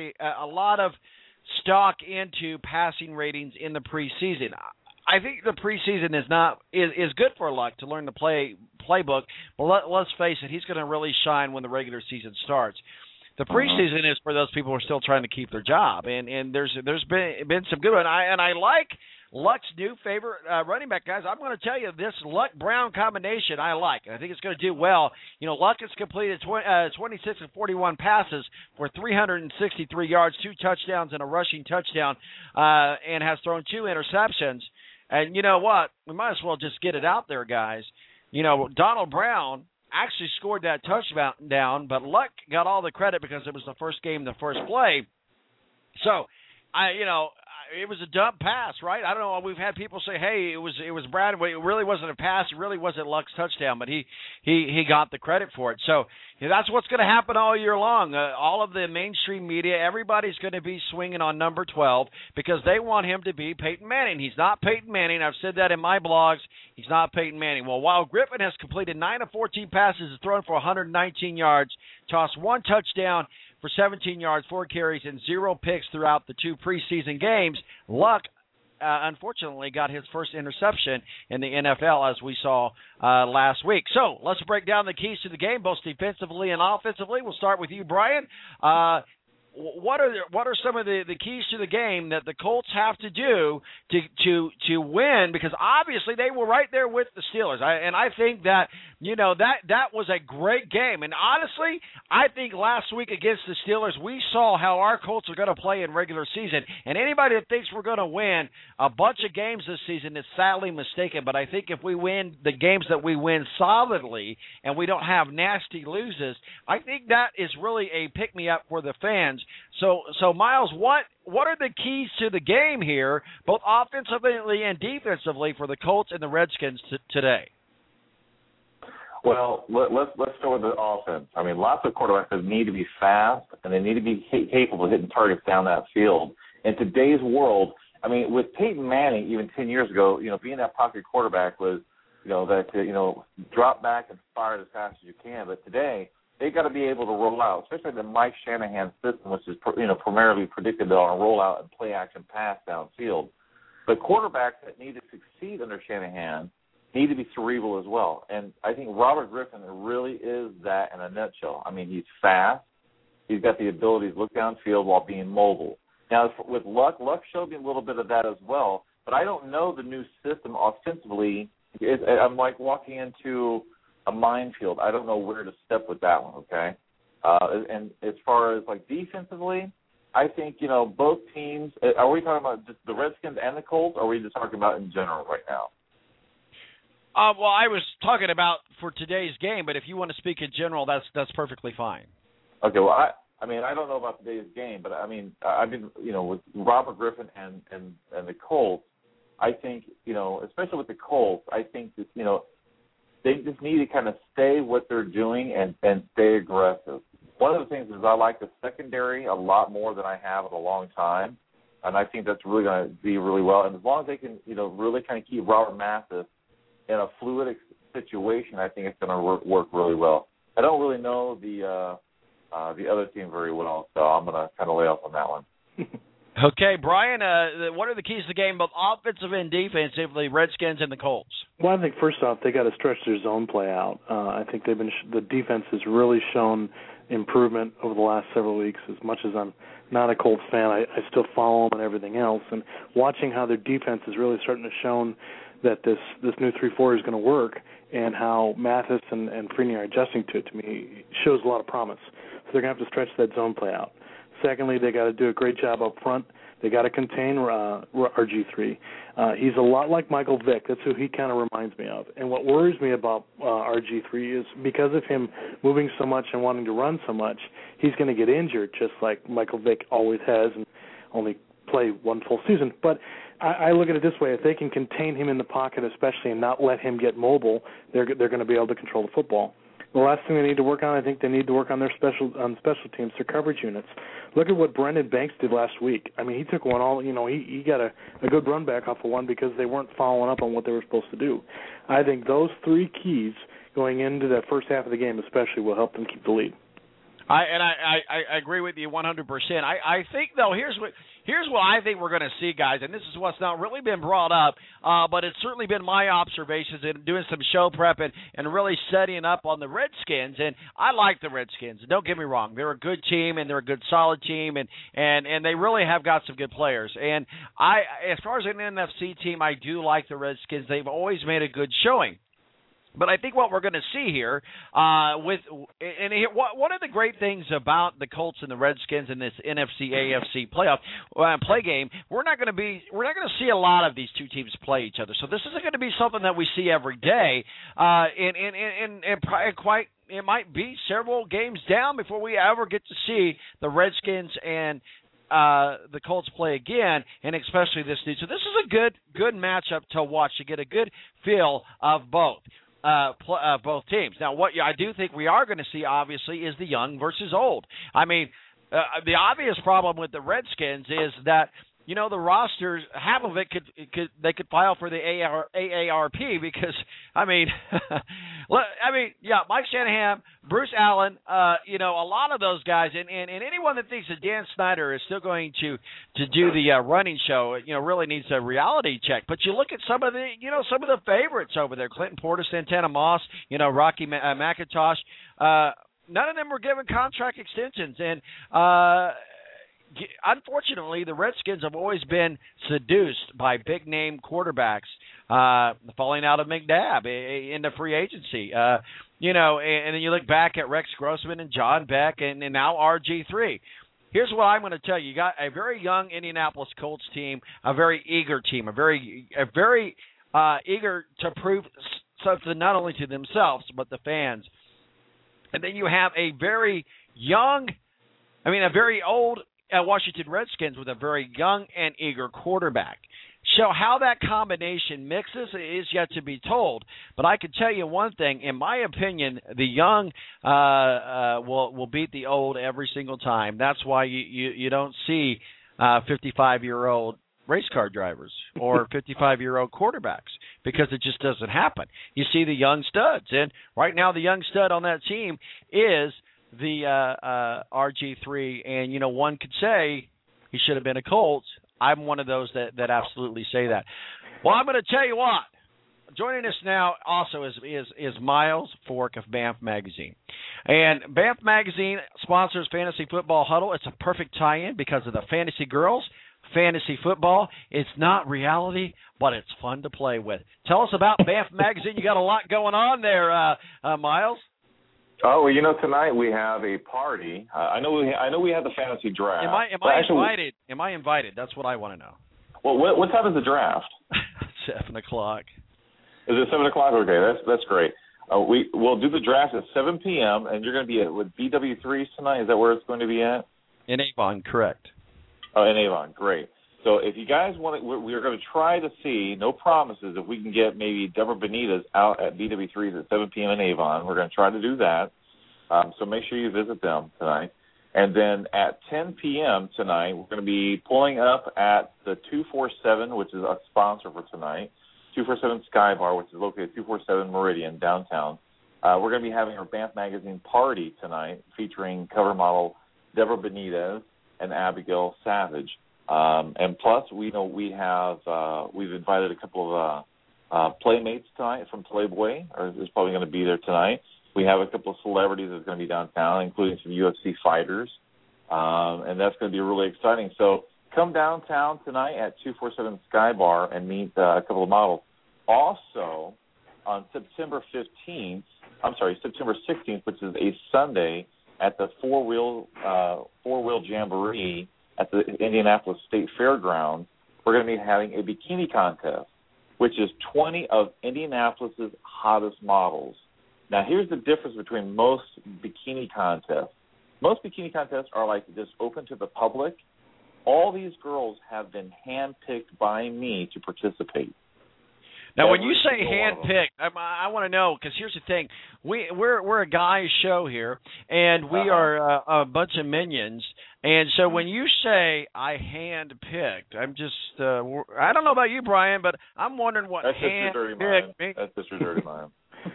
stock into passing ratings in the preseason. I think the preseason is good for Luck to learn the playbook, but let's face it, he's going to really shine when the regular season starts. The preseason is for those people who are still trying to keep their job, and there's been some good one. And I like Luck's new favorite running back, guys. I'm going to tell you this Luck-Brown combination I like. I think it's going to do well. Luck has completed 26 of 41 passes for 363 yards, 2 touchdowns, and a rushing touchdown, and has thrown 2 interceptions. And you know what? We might as well just get it out there, guys. Donald Brown actually scored that touchdown, but Luck got all the credit because it was the first game, the first play. So, it was a dumb pass, right? I don't know. We've had people say, "Hey, it was Brad. It really wasn't a pass. It really wasn't Luck's touchdown." But he got the credit for it. So that's what's going to happen all year long. All of the mainstream media, everybody's going to be swinging on number 12 because they want him to be Peyton Manning. He's not Peyton Manning. I've said that in my blogs. He's not Peyton Manning. Well, while Griffin has completed 9 of 14 passes, has thrown for 119 yards, tossed 1 touchdown for 17 yards, 4 carries, and 0 picks throughout the 2 preseason games, Luck, unfortunately, got his first interception in the NFL, as we saw last week. So let's break down the keys to the game, both defensively and offensively. We'll start with you, Brian. What are some of the keys to the game that the Colts have to do to win? Because obviously they were right there with the Steelers, I think that that was a great game. And honestly, I think last week against the Steelers, we saw how our Colts are going to play in regular season. And anybody that thinks we're going to win a bunch of games this season is sadly mistaken. But I think if we win the games that we win solidly and we don't have nasty loses, I think that is really a pick-me-up for the fans. So Miles, what are the keys to the game here, both offensively and defensively, for the Colts and the Redskins today? Well, let's start with the offense. I mean, lots of quarterbacks need to be fast, and they need to be capable of hitting targets down that field. In today's world, I mean, with Peyton Manning, even 10 years ago, being that pocket quarterback was, drop back and fire it as fast as you can. But today, they got to be able to roll out, especially the Mike Shanahan system, which is primarily predicted on a rollout and play action pass downfield. But quarterbacks that need to succeed under Shanahan need to be cerebral as well. And I think Robert Griffin really is that in a nutshell. I mean, he's fast. He's got the ability to look downfield while being mobile. Now, with Luck showed me a little bit of that as well. But I don't know the new system offensively. I'm like walking into a minefield. I don't know where to step with that one, okay? And as far as, like, defensively, I think, both teams – are we talking about just the Redskins and the Colts, or are we just talking about in general right now? Well, I was talking about for today's game, but if you want to speak in general, that's perfectly fine. Okay, well, I mean, I don't know about today's game, but, I mean, I've been, with Robert Griffin and the Colts, I think, especially with the Colts, I think that, they just need to kind of stay what they're doing and stay aggressive. One of the things is I like the secondary a lot more than I have in a long time, and I think that's really going to be really well. And as long as they can, really kind of keep Robert Mathis in a fluid situation, I think it's going to work really well. I don't really know the other team very well, so I'm going to kind of lay off on that one. Okay, Brian, what are the keys to the game, both offensive and defensive, the Redskins and the Colts? Well, I think first off, they got to stretch their zone play out. I think the defense has really shown improvement over the last several weeks. As much as I'm not a Colts fan, I still follow them and everything else. And watching how their defense is really starting to show that this new 3-4 is going to work, and how Mathis and Freeney are adjusting to it, to me, shows a lot of promise. So they're going to have to stretch that zone play out. Secondly, they got to do a great job up front. They got to contain RG3. He's a lot like Michael Vick. That's who he kind of reminds me of. And what worries me about RG3 is because of him moving so much and wanting to run so much, he's going to get injured just like Michael Vick always has and only play one full season. But I look at it this way. If they can contain him in the pocket especially and not let him get mobile, they're going to be able to control the football. The last thing they need to work on, I think they need to work on their special teams, their coverage units. Look at what Brendan Banks did last week. I mean, he took one all, he got a good run back off of one because they weren't following up on what they were supposed to do. I think those three keys going into that first half of the game especially will help them keep the lead. I agree with you 100%. I think, though, here's what I think we're going to see, guys, and this is what's not really been brought up, but it's certainly been my observations in doing some show prep and really setting up on the Redskins, and I like the Redskins. Don't get me wrong. They're a good team, and they're a good, solid team, and they really have got some good players. And as far as an NFC team, I do like the Redskins. They've always made a good showing. But I think what we're going to see here one of the great things about the Colts and the Redskins in this NFC AFC playoff play game, we're not going to see a lot of these two teams play each other. So this isn't going to be something that we see every day, it might be several games down before we ever get to see the Redskins and the Colts play again, and especially this new. So this is a good matchup to watch to get a good feel of both teams. Now, what I do think we are going to see, obviously, is the young versus old. I mean, the obvious problem with the Redskins is that, the rosters, half of it could file for the AARP because, Mike Shanahan, Bruce Allen, a lot of those guys, and anyone that thinks that Dan Snyder is still going to do the running show, really needs a reality check. But you look at some of the favorites over there, Clinton Portis, Santana Moss, Rocky McIntosh, none of them were given contract extensions, and unfortunately, the Redskins have always been seduced by big-name quarterbacks, falling out of McNabb into free agency. And then you look back at Rex Grossman and John Beck and now RG3. Here's what I'm going to tell you. You got a very young Indianapolis Colts team, a very eager team, a very eager to prove something not only to themselves but the fans. And then you have a very old Washington Redskins with a very young and eager quarterback. So how that combination mixes is yet to be told. But I can tell you one thing. In my opinion, the young will beat the old every single time. That's why you don't see 55-year-old race car drivers or 55-year-old quarterbacks because it just doesn't happen. You see the young studs. And right now the young stud on that team is – the RG3, and one could say he should have been a Colt. I'm one of those that absolutely say that. Well, I'm going to tell you what. Joining us now also is Miles Fork of Banff Magazine. And Banff Magazine sponsors Fantasy Football Huddle. It's a perfect tie-in because of the fantasy girls, fantasy football. It's not reality, but it's fun to play with. Tell us about Banff Magazine. You got a lot going on there, Miles. Oh, well, tonight we have a party. I know we have the fantasy draft. Am I invited? Am I invited? That's what I want to know. Well, what time is the draft? 7 o'clock. Is it 7 o'clock? Okay, that's great. We'll do the draft at 7 p.m. and you're going to be with BW3s tonight. Is that where it's going to be at? In Avon, correct. Oh, in Avon, great. So if you guys want it, we're going to try to see, no promises, if we can get maybe Deborah Benitez out at BW3s at 7 p.m. in Avon. We're going to try to do that. So make sure you visit them tonight. And then at 10 p.m. tonight, we're going to be pulling up at the 247, which is a sponsor for tonight, 247 Sky Bar, which is located at 247 Meridian, downtown. We're going to be having our Banff Magazine party tonight featuring cover model Deborah Benitez and Abigail Savage. And plus, we've invited a couple of playmates tonight from Playboy, or is probably going to be there tonight. We have a couple of celebrities that's going to be downtown, including some UFC fighters, and that's going to be really exciting. So come downtown tonight at 247 Sky Bar and meet a couple of models. Also, on September 16th, which is a Sunday, at the four-wheel jamboree at the Indianapolis State Fairgrounds, we're going to be having a bikini contest, which is 20 of Indianapolis's hottest models. Now, here's the difference between most bikini contests. Most bikini contests are like just open to the public. All these girls have been handpicked by me to participate. Now, when you say handpicked, I want to know, because here's the thing: we're a guy's show here, and we are a bunch of minions. And so when you say I handpicked, I'm just I don't know about you, Brian, but I'm wondering what handpicked means. That's just your dirty mind.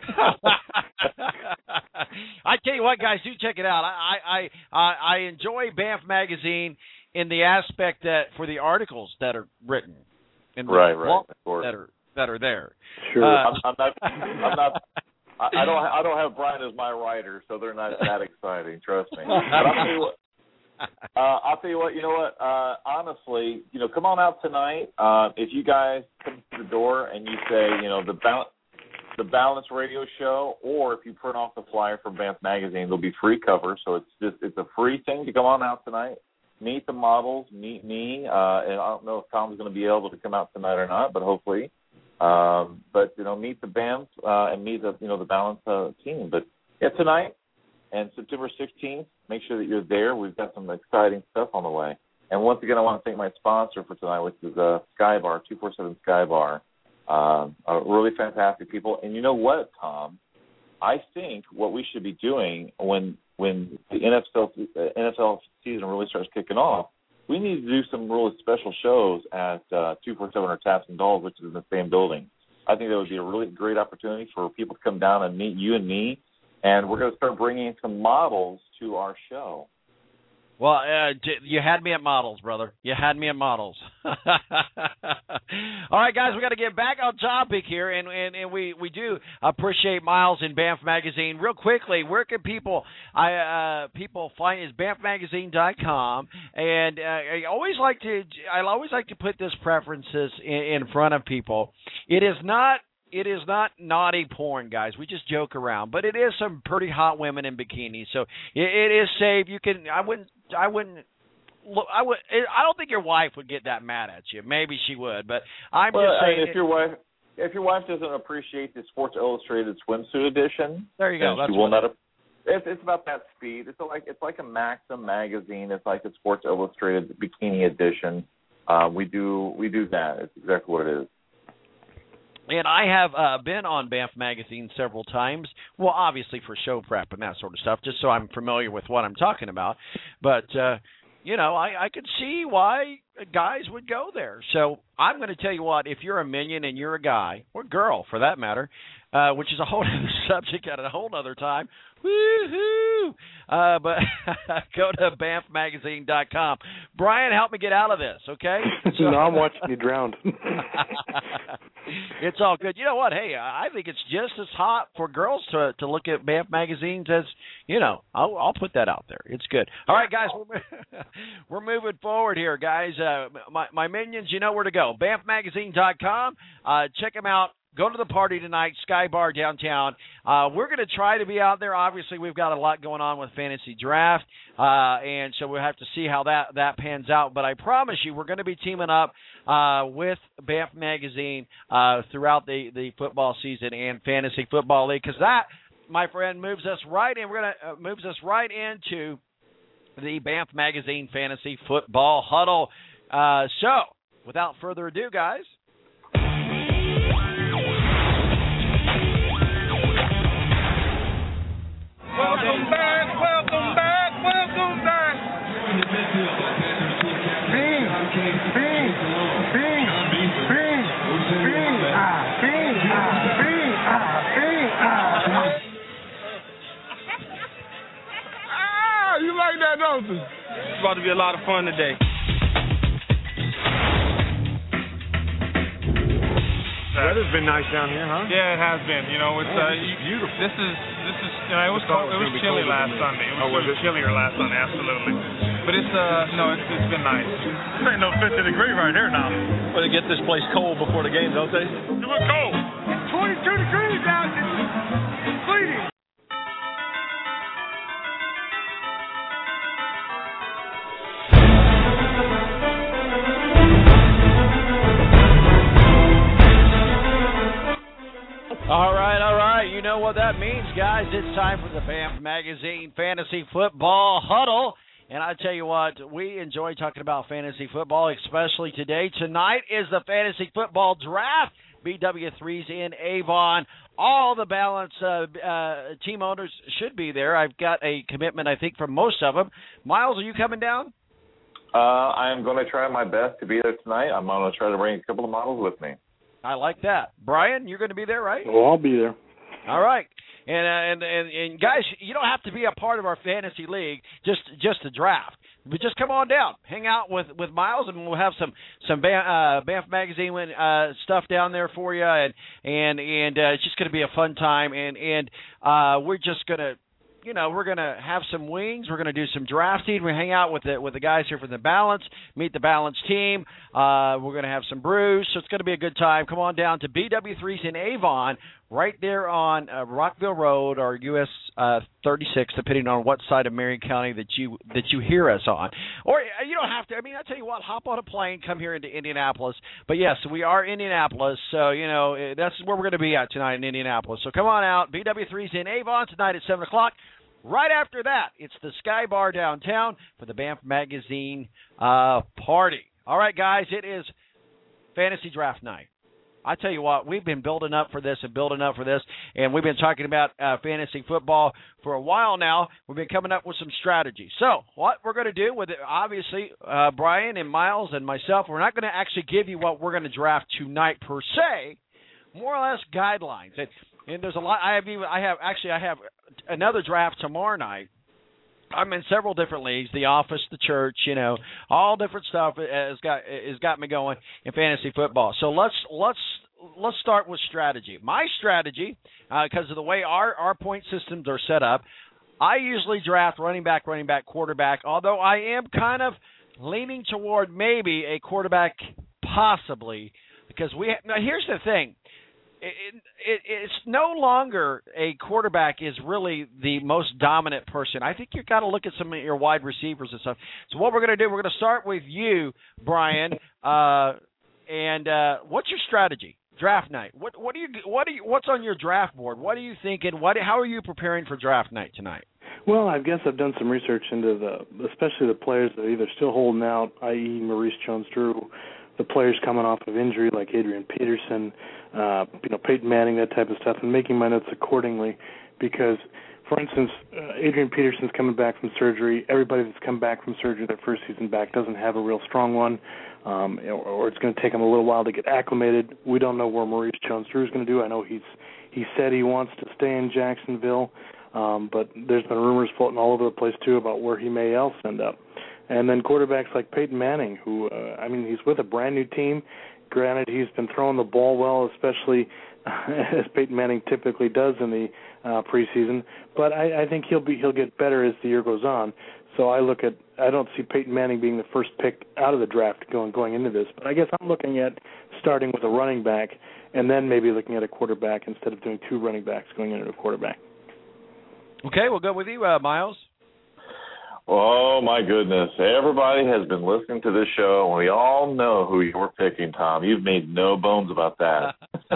I tell you what, guys, do check it out. I enjoy Banff Magazine in the aspect that for the articles that are written, and right, of course, that are there. Sure, I'm not. I don't have Brian as my writer, so they're not that exciting. Trust me. But I'll tell you what. You know what? Honestly, come on out tonight. If you guys come to the door and you say, the Balance Radio Show, or if you print off the flyer from Banff Magazine, there'll be free cover. So it's a free thing to come on out tonight. Meet the models, meet me. And I don't know if Tom's going to be able to come out tonight or not, but hopefully. But meet the Banff and meet the Balance team. But yeah, tonight and September 16th, make sure that you're there. We've got some exciting stuff on the way. And once again, I want to thank my sponsor for tonight, which is Sky Bar, 247 Sky Bar. Really fantastic people. And you know what, Tom? I think what we should be doing when the NFL season really starts kicking off, we need to do some really special shows at 247 or Taps and Dolls, which is in the same building. I think that would be a really great opportunity for people to come down and meet you and me. And we're going to start bringing some models to our show. Well, you had me at models, brother. You had me at models. All right, guys, we got to get back on topic here, and we do appreciate Miles in Banff Magazine. Real quickly, where can people find is banffmagazine.com, and I always like to put this preferences in front of people. It is not naughty porn, guys. We just joke around, but it is some pretty hot women in bikinis. So it is safe. You can. I don't think your wife would get that mad at you. Maybe she would, but I'm just saying. If your wife doesn't appreciate the Sports Illustrated swimsuit edition, there you go. She will not. It's about that speed. It's like a Maxim magazine. It's like a Sports Illustrated bikini edition. We do that. It's exactly what it is. And I have been on Banff Magazine several times, well, obviously for show prep and that sort of stuff, just so I'm familiar with what I'm talking about. But, I could see why guys would go there. So I'm going to tell you what, if you're a minion and you're a guy, or girl for that matter, which is a whole other subject at a whole other time. Woo-hoo! But go to BanffMagazine.com. Brian, help me get out of this, okay? No, I'm watching you drown. It's all good. You know what? Hey, I think it's just as hot for girls to look at Banff magazines as, I'll put that out there. It's good. All right, guys, we're moving forward here, guys. My minions, you know where to go. BanffMagazine.com. Check them out. Go to the party tonight, Sky Bar downtown. We're going to try to be out there. Obviously, we've got a lot going on with Fantasy Draft, and so we'll have to see how that pans out. But I promise you, we're going to be teaming up with Banff Magazine throughout the football season and Fantasy Football League, because that, my friend, moves us right into the Banff Magazine Fantasy Football Huddle. So, without further ado, guys. Welcome back. Bing. You like that, don't you? It's about to be a lot of fun today. Weather's been nice down here, huh? Yeah, it has been. It's beautiful. This is. It was cold. It was chilly last Sunday. It was chillier last Sunday, absolutely. But it's it's been nice. This ain't no 50 degree right here now. Well, they get this place cold before the game, don't they? It was cold. 22 degrees out. It's fleeting. All right. You know what that means, guys. It's time for the Banff Magazine Fantasy Football Huddle. And I tell you what, we enjoy talking about fantasy football, especially today. Tonight is the Fantasy Football Draft. BW3's in Avon. All the balance team owners should be there. I've got a commitment, I think, from most of them. Miles, are you coming down? I am going to try my best to be there tonight. I'm going to try to bring a couple of models with me. I like that. Brian, you're going to be there, right? Well, I'll be there. All right. And guys, you don't have to be a part of our fantasy league just to draft. But just come on down, hang out with Miles, and we'll have some Banff Magazine stuff down there for you, and it's just going to be a fun time. And we're just gonna. We're going to have some wings. We're going to do some drafting. We hang out with the guys here from the Balance, meet the Balance team. We're going to have some brews, so it's going to be a good time. Come on down to BW3's in Avon, right there on Rockville Road or US 36, depending on what side of Marion County that you hear us on. Or you don't have to. I mean, I tell you what, hop on a plane, come here into Indianapolis. But yes, we are Indianapolis, so that's where we're going to be at tonight in Indianapolis. So come on out. BW3's in Avon tonight at 7 o'clock. Right after that, it's the Sky Bar downtown for the Banff Magazine party. All right, guys, it is Fantasy Draft Night. I tell you what, we've been building up for this, and we've been talking about fantasy football for a while now. We've been coming up with some strategies. So what we're going to do with it, obviously, Brian and Miles and myself, we're not going to actually give you what we're going to draft tonight per se, more or less guidelines. And there's a lot. I have another draft tomorrow night. I'm in several different leagues, the office, the church, all different stuff has got me going in fantasy football. So let's start with strategy. My strategy, because of the way our point systems are set up, I usually draft running back, quarterback, although I am kind of leaning toward maybe a quarterback possibly, because now here's the thing. It's no longer a quarterback is really the most dominant person. I think you've got to look at some of your wide receivers and stuff. So what we're going to do, we're going to start with you, Brian. And what's your strategy? Draft night. What's on your draft board? What are you thinking? How are you preparing for draft night tonight? Well, I guess I've done some research into especially the players that are either still holding out, i.e. Maurice Jones-Drew, the players coming off of injury like Adrian Peterson, Peyton Manning, that type of stuff, and making my notes accordingly. Because, for instance, Adrian Peterson's coming back from surgery. Everybody that's come back from surgery their first season back doesn't have a real strong one, or it's going to take him a little while to get acclimated. We don't know where Maurice Jones-Drew is going to do. I know he's He said he wants to stay in Jacksonville, but there's been rumors floating all over the place, too, about where he may else end up. And then quarterbacks like Peyton Manning, who, he's with a brand-new team. Granted, he's been throwing the ball well, especially as Peyton Manning typically does in the preseason. But I think he'll get better as the year goes on. So I don't see Peyton Manning being the first pick out of the draft going into this. But I guess I'm looking at starting with a running back and then maybe looking at a quarterback instead of doing 2 running backs going into a quarterback. Okay, we'll go with you, Miles. Oh, my goodness. Everybody has been listening to this show, and we all know who you're picking, Tom. You've made no bones about that.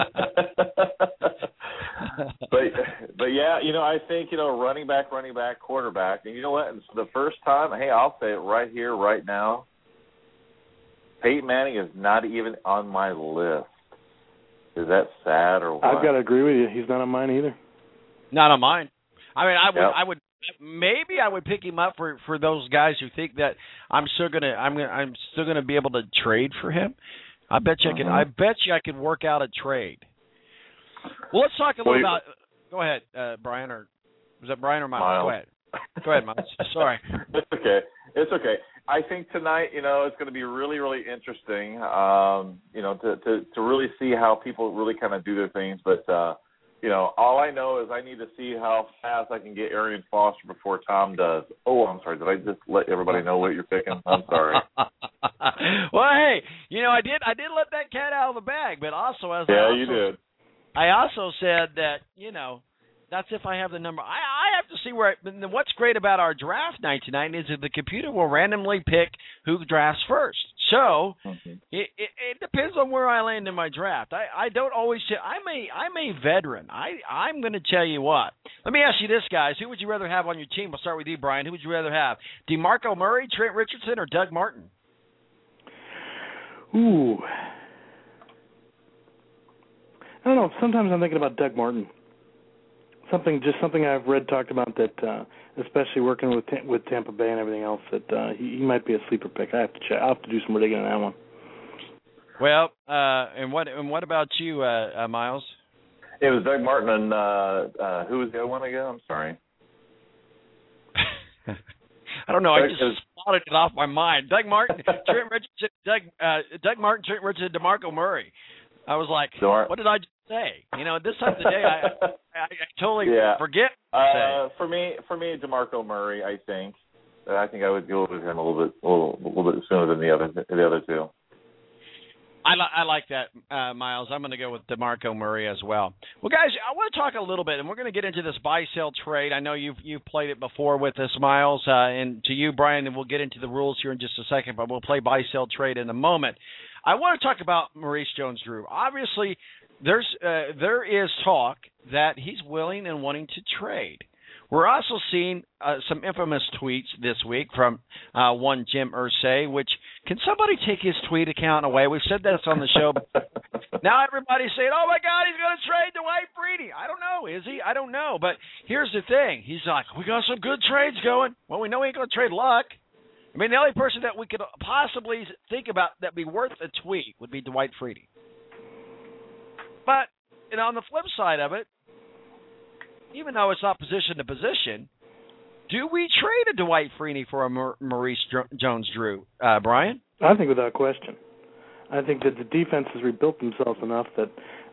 But yeah, I think, running back, quarterback. And you know what? It's the first time, I'll say it right here, right now, Peyton Manning is not even on my list. Is that sad or what? I've got to agree with you. He's not on mine either. Not on mine. I would maybe I would pick him up for those guys who think that I'm still gonna be able to trade for him. I bet you I could work out a trade. Well, let's talk a little about. Go ahead, Brian, or was that Brian or Miles? Go ahead, Miles. Sorry. It's okay. I think tonight, it's going to be really, really interesting. To really see how people really kind of do their things, but. All I know is I need to see how fast I can get Arian Foster before Tom does. Oh, I'm sorry. Did I just let everybody know what you're picking? I'm sorry. Well, hey, I did let that cat out of the bag, but also you did. I also said that that's if I have the number. I have to see where. What's great about our draft night tonight is that the computer will randomly pick who drafts first. So it depends on where I land in my draft. I don't always. I'm a veteran. I'm going to tell you what. Let me ask you this, guys. Who would you rather have on your team? We'll start with you, Brian. Who would you rather have? DeMarco Murray, Trent Richardson, or Doug Martin? Ooh. I don't know. Sometimes I'm thinking about Doug Martin. Something I've read talked about that, especially working with Tampa Bay and everything else, that he might be a sleeper pick. I have to check. I'll have to do some more digging on that one. Well, and what about you, Miles? It was Doug Martin and who was the other one again? I'm sorry. I don't know. I just spotted it off my mind. Doug Martin, Trent Richardson, Doug Martin, Trent Richardson, DeMarco Murray. I was like, what did I just say? This time of the day, I totally forget. For me, DeMarco Murray. I think I would go with him a little bit sooner than the other two. I like that, Miles. I'm going to go with DeMarco Murray as well. Well, guys, I want to talk a little bit, and we're going to get into this buy-sell trade. I know you've played it before with us, Miles, and to you, Brian, and we'll get into the rules here in just a second, but we'll play buy-sell trade in a moment. I want to talk about Maurice Jones-Drew. Obviously, there is talk that he's willing and wanting to trade. We're also seeing some infamous tweets this week from one Jim Irsay, which, can somebody take his tweet account away? We've said this on the show. Now everybody's saying, oh, my God, he's going to trade Dwight Freeney. I don't know. Is he? I don't know. But here's the thing. He's like, we got some good trades going. Well, we know he ain't going to trade Luck. I mean, the only person that we could possibly think about that be worth a tweet would be Dwight Freeney. But, on the flip side of it, even though it's not position to position, do we trade a Dwight Freeney for a Maurice Jones-Drew, Brian? I think without question. I think that the defense has rebuilt themselves enough that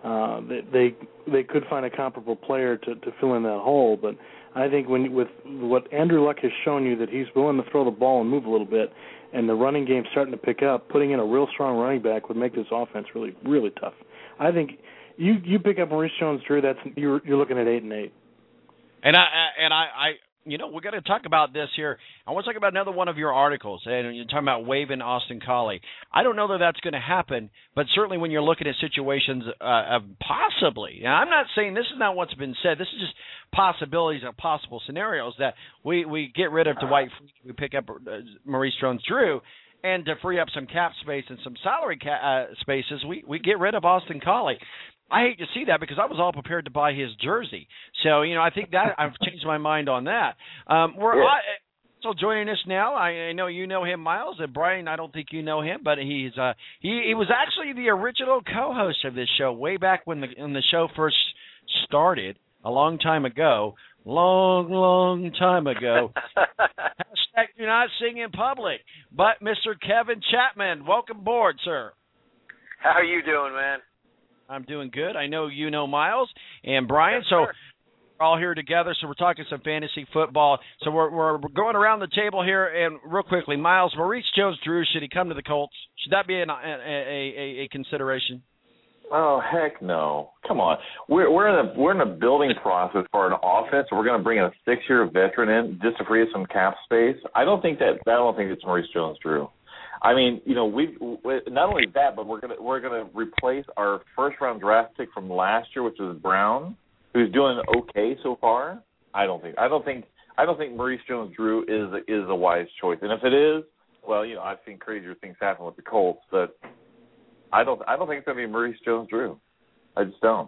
they could find a comparable player to fill in that hole. But I think with what Andrew Luck has shown you, that he's willing to throw the ball and move a little bit, and the running game starting to pick up, putting in a real strong running back would make this offense really, really tough. I think you pick up Maurice Jones-Drew, you're looking at 8-8. And I we're going to talk about this here. I want to talk about another one of your articles, and you're talking about waiving Austin Collie. I don't know that that's going to happen, but certainly when you're looking at situations of possibly, now I'm not saying this is not what's been said. This is just possibilities of possible scenarios that we get rid of Dwight Freeney, we pick up Maurice Jones-Drew, and to free up some cap space and some salary spaces, we get rid of Austin Collie. I hate to see that because I was all prepared to buy his jersey. So, I think that I've changed my mind on that. So joining us now, I know you know him, Miles, and Brian, I don't think you know him, but he was actually the original co-host of this show way back when the show first started a long time ago. Long time ago. Hashtag do not sing in public. But Mr. Kevin Chapman, welcome aboard, sir. How are you doing, man? I'm doing good. I know you know Miles and Brian, so sure. We're all here together, so we're talking some fantasy football. So we're going around the table here, and real quickly, Miles, Maurice Jones-Drew, should he come to the Colts? Should that be a consideration? Oh, heck no! Come on, we're in a building process for an offense. We're going to bring in a 6-year veteran in just to free up some cap space. I don't think it's Maurice Jones-Drew. I mean, you know, we not only that, but we're gonna replace our first-round draft pick from last year, which was Brown, who's doing okay so far. I don't think Maurice Jones-Drew is a wise choice. And if it is, well, you know, I've seen crazier things happen with the Colts, but I don't think it's going to be Maurice Jones-Drew. I just don't.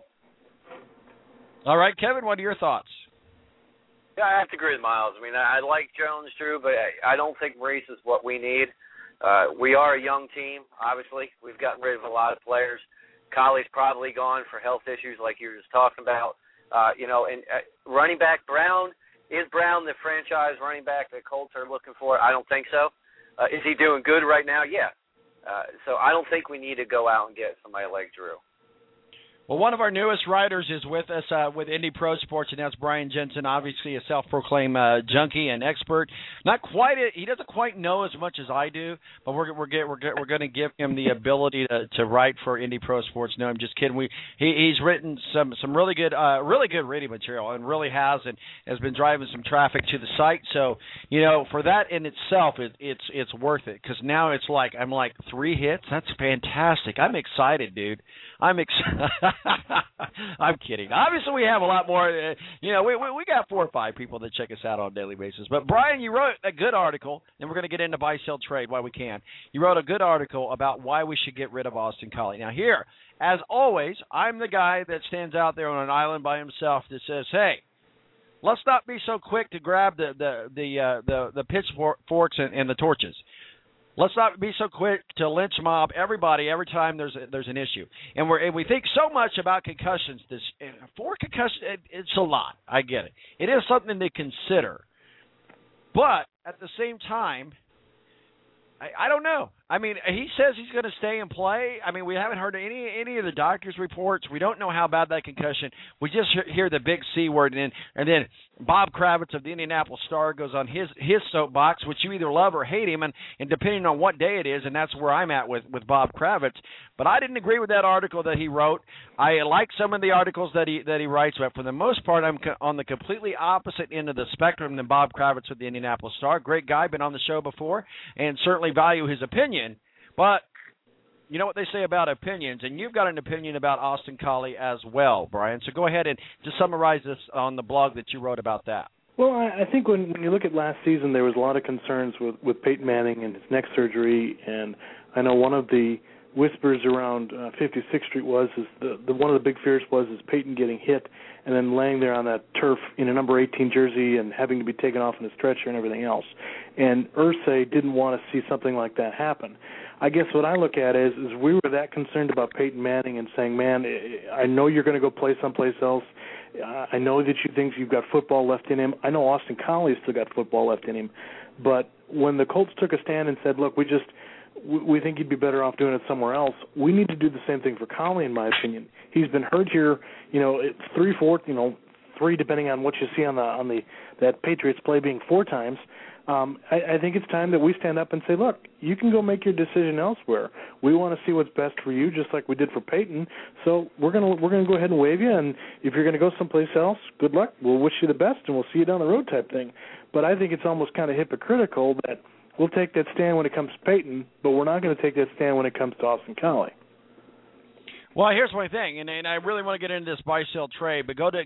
All right, Kevin, what are your thoughts? Yeah, I have to agree with Miles. I mean, I like Jones-Drew, but I don't think Maurice is what we need. We are a young team, obviously. We've gotten rid of a lot of players. Colley's probably gone for health issues like you were just talking about. You know, and running back Brown, is Brown the franchise running back that Colts are looking for? I don't think so. Is he doing good right now? Yeah. So I don't think we need to go out and get somebody like Drew. Well, one of our newest writers is with us with Indy Pro Sports, and that's Brian Jensen, obviously a self-proclaimed junkie and expert. He doesn't quite know as much as I do, but we're going to give him the ability to write for Indy Pro Sports. No, I'm just kidding. He's written some really good reading material, and really has been driving some traffic to the site. So, you know, for that in itself, it's worth it, because now I'm like 3 hits. That's fantastic. I'm excited, dude. I'm kidding. Obviously, we have a lot more. You know, we got 4 or 5 people that check us out on a daily basis. But, Brian, you wrote a good article, and we're going to get into buy, sell, trade while we can. You wrote a good article about why we should get rid of Austin Collie. Now, here, as always, I'm the guy that stands out there on an island by himself that says, hey, let's not be so quick to grab the pitchforks and the torches. Let's not be so quick to lynch mob everybody every time there's an issue. And we think so much about concussions. 4 concussions, it's a lot. I get it. It is something to consider. But at the same time, I don't know. I mean, he says he's going to stay and play. I mean, we haven't heard any of the doctor's reports. We don't know how bad that concussion. We just hear the big C word, and then Bob Kravitz of the Indianapolis Star goes on his soapbox, which you either love or hate him, and depending on what day it is, and that's where I'm at with Bob Kravitz. But I didn't agree with that article that he wrote. I like some of the articles that he writes, but for the most part, I'm on the completely opposite end of the spectrum than Bob Kravitz with the Indianapolis Star. Great guy, been on the show before, and certainly value his opinion. But you know what they say about opinions, and you've got an opinion about Austin Collie as well, Brian. So go ahead and just summarize this on the blog that you wrote about that. Well, I think when you look at last season, there was a lot of concerns with Peyton Manning and his neck surgery, and I know one of the whispers around 56th Street was one of the big fears was Peyton getting hit and then laying there on that turf in a number 18 jersey and having to be taken off in a stretcher and everything else. And Irsay didn't want to see something like that happen. I guess what I look at is we were that concerned about Peyton Manning and saying, man, I know you're going to go play someplace else. I know that you think you've got football left in him. I know Austin Collie's still got football left in him. But when the Colts took a stand and said, look, we think you'd be better off doing it somewhere else, we need to do the same thing for Collie, in my opinion. He's been hurt here, it's 3-4, 3 depending on what you see on that Patriots play being 4 times. I think it's time that we stand up and say, look, you can go make your decision elsewhere. We want to see what's best for you, just like we did for Peyton. So we're gonna go ahead and waive you, and if you're going to go someplace else, good luck. We'll wish you the best, and we'll see you down the road type thing. But I think it's almost kind of hypocritical that we'll take that stand when it comes to Peyton, but we're not going to take that stand when it comes to Austin Collie. Well, here's my thing, and I really want to get into this buy, sell, trade, but go to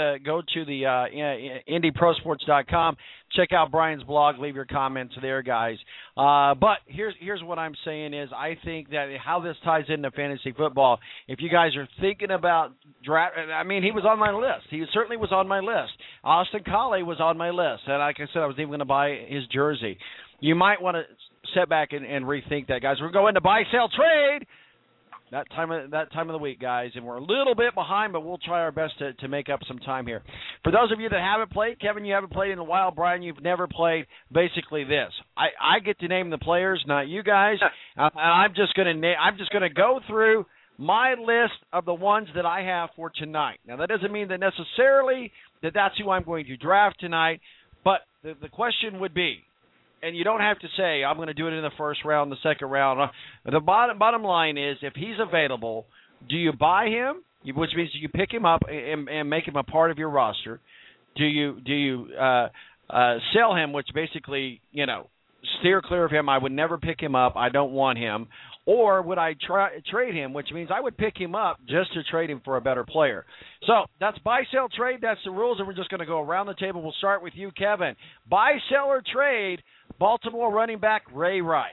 the IndyProSports.com, check out Brian's blog, leave your comments there, guys. But here's what I'm saying is I think that how this ties into fantasy football, if you guys are thinking about draft, I mean, he was on my list. He certainly was on my list. Austin Collie was on my list, and like I said, I was even going to buy his jersey. You might want to sit back and rethink that, guys. We're going to buy, sell, trade That time of the week, guys, and we're a little bit behind, but we'll try our best to make up some time here. For those of you that haven't played, Kevin, you haven't played in a while. Brian, you've never played. Basically, this: I get to name the players, not you guys. And I'm just gonna go through my list of the ones that I have for tonight. Now, that doesn't mean that necessarily that's who I'm going to draft tonight, but the question would be. And you don't have to say, I'm going to do it in the first round, the second round. The bottom line is, if he's available, do you buy him, which means you pick him up and make him a part of your roster? Do you sell him, which basically, steer clear of him. I would never pick him up. I don't want him. Or would I trade him, which means I would pick him up just to trade him for a better player. So that's buy, sell, trade. That's the rules, and we're just going to go around the table. We'll start with you, Kevin. Buy, sell, or trade Baltimore running back Ray Rice.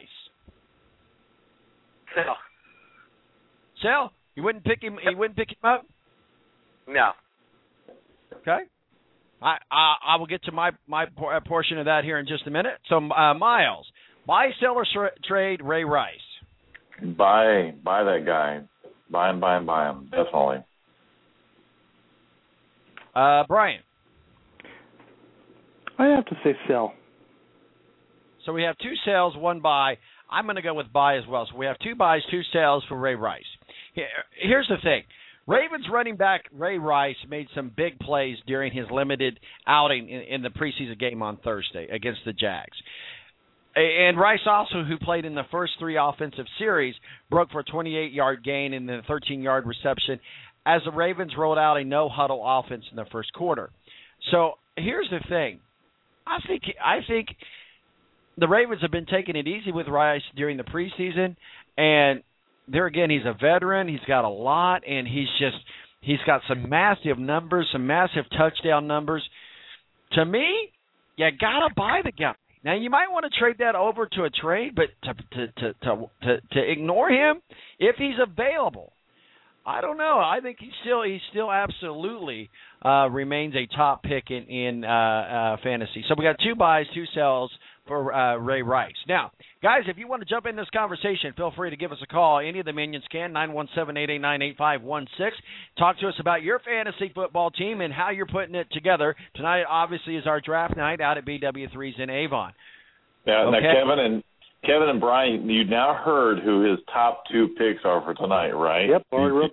Sell. Sell? You wouldn't pick him? You wouldn't pick him up? No. Okay. I will get to my portion of that here in just a minute. So, Miles, buy, sell, or trade Ray Rice. Buy that guy. Buy him, definitely. Brian. I have to say sell. So we have 2 sells, 1 buy. I'm going to go with buy as well. So we have 2 buys, 2 sells for Ray Rice. Here's the thing. Ravens running back Ray Rice made some big plays during his limited outing in the preseason game on Thursday against the Jags. And Rice also, who played in the first 3 offensive series, broke for a 28-yard gain and then a 13-yard reception as the Ravens rolled out a no-huddle offense in the first quarter. So here's the thing. I think the Ravens have been taking it easy with Rice during the preseason, and there again, he's a veteran. He's got a lot, and he's got some massive numbers, some massive touchdown numbers. To me, you got to buy the guy. Now, you might want to trade that over to a trade, but to ignore him if he's available, I don't know. I think he still absolutely remains a top pick in fantasy. So we got 2 buys, 2 sells for Ray Rice. Now, guys, if you want to jump in this conversation, feel free to give us a call. Any of the minions can, 917-889-8516. Talk to us about your fantasy football team and how you're putting it together. Tonight, obviously, is our draft night out at BW3's in Avon. Yeah, okay. Now, Kevin and Brian, you now heard who his top 2 picks are for tonight, right? Yep.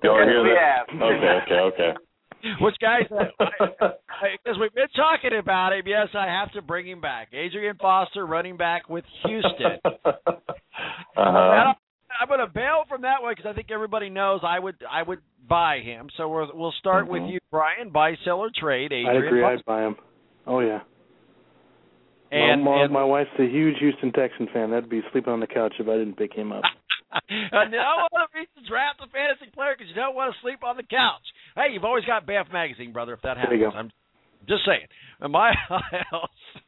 Okay. Which, guys, because we've been talking about him, yes, I have to bring him back. Adrian Foster, running back with Houston. I'm going to bail from that one because I think everybody knows I would buy him. So we'll start with you, Brian. Buy, sell, or trade Adrian I agree. Foster. I'd buy him. Oh, yeah. And my wife's a huge Houston Texan fan. That'd be sleeping on the couch if I didn't pick him up. No other reason to draft a fantasy player because you don't want to sleep on the couch. Hey, you've always got Banff Magazine, brother, if that happens. There you go. I'm just saying. My house.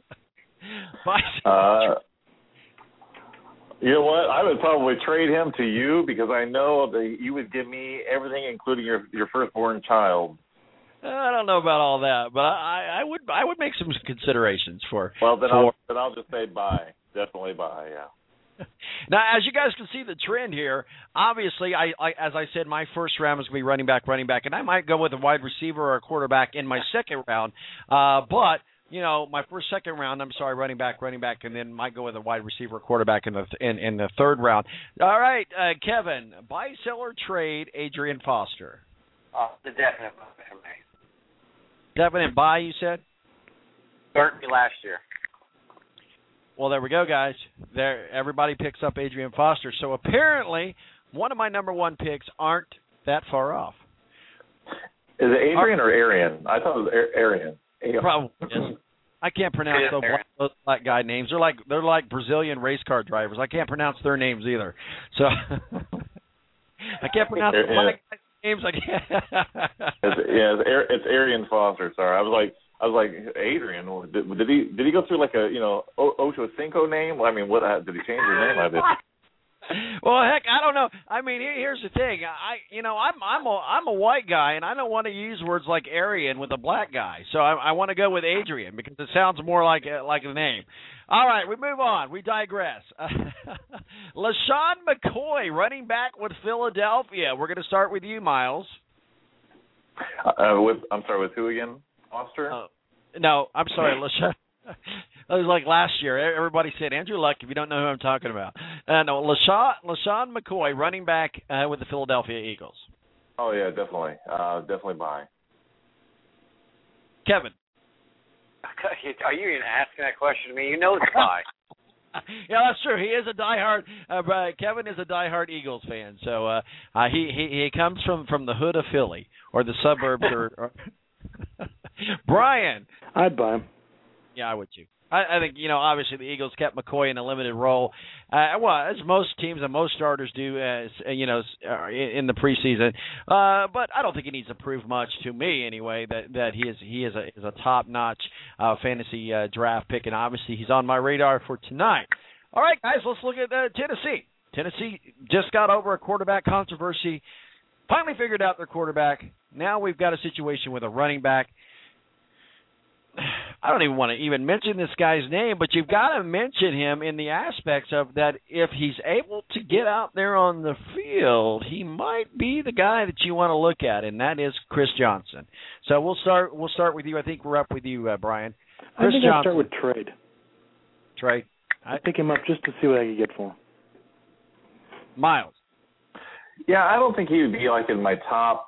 You know what? I would probably trade him to you because I know that you would give me everything, including your firstborn child. I don't know about all that, but I would make some considerations for. Well, then I'll just say buy. Definitely buy. Yeah. Now, as you guys can see the trend here, obviously, as I said, my first round is going to be running back, and I might go with a wide receiver or a quarterback in my second round. But my running back, and then might go with a wide receiver or quarterback in the third round. All right, Kevin, buy, sell, or trade Adrian Foster. The definite buy for me. Definite buy, you said? Burnt me last year. Well, there we go, guys. There, everybody picks up Adrian Foster. So apparently, one of my number 1 picks aren't that far off. Is it Adrian or Arian? I thought it was Arian. Probably is. I can't pronounce those black guy names. They're like Brazilian race car drivers. I can't pronounce their names either. So I can't pronounce the black guys' names. I can't. It's Arian Foster. Sorry, I was like Adrian. Did he go through like a Ocho Cinco name? I mean, what did he change his name? I did. Well, heck, I don't know. I mean, here's the thing. I'm a white guy, and I don't want to use words like Aryan with a black guy. So I want to go with Adrian because it sounds more like a name. All right, we move on. We digress. LaShawn McCoy, running back with Philadelphia. We're going to start with you, Miles. With who again? Foster? No, I'm sorry, LaShawn. It was like last year. Everybody said Andrew Luck if you don't know who I'm talking about. No, LaShawn McCoy, running back with the Philadelphia Eagles. Oh, yeah, definitely. Definitely buy. Kevin. Are you even asking that question to me? You know it's buy. Yeah, that's true. He is a diehard. Kevin is a diehard Eagles fan, so he comes from the hood of Philly or the suburbs. or Brian. I'd buy him. Yeah, I would too. I think, obviously the Eagles kept McCoy in a limited role, as most teams and most starters do, in the preseason. But I don't think he needs to prove much to me anyway that he is a top-notch fantasy draft pick, and obviously he's on my radar for tonight. All right, guys, let's look at Tennessee. Tennessee just got over a quarterback controversy, finally figured out their quarterback. Now we've got a situation with a running back. I don't even want to even mention this guy's name, but you've got to mention him in the aspects of that if he's able to get out there on the field, he might be the guy that you want to look at, and that is Chris Johnson. So we'll start with you. I think we're up with you, Brian. I think I'll start with trade. Trade. I'd pick him up just to see what I could get for him. Miles. Yeah, I don't think he would be like in my top,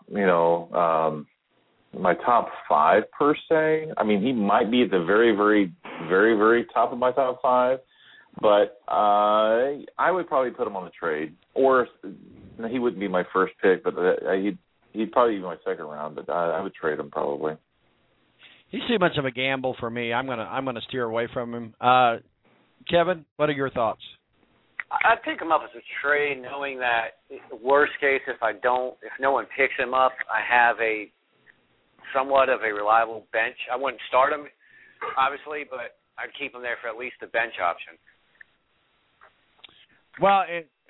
my top 5 per se. I mean, he might be at the very, very, very, very top of my top 5, but I would probably put him on the trade. Or he wouldn't be my first pick, but he'd probably be my second round. But I would trade him probably. He's too much of a gamble for me. I'm gonna steer away from him. Kevin, what are your thoughts? I'd pick him up as a trade, knowing that worst case, if no one picks him up, I have a somewhat of a reliable bench. I wouldn't start him, obviously, but I'd keep him there for at least the bench option. Well,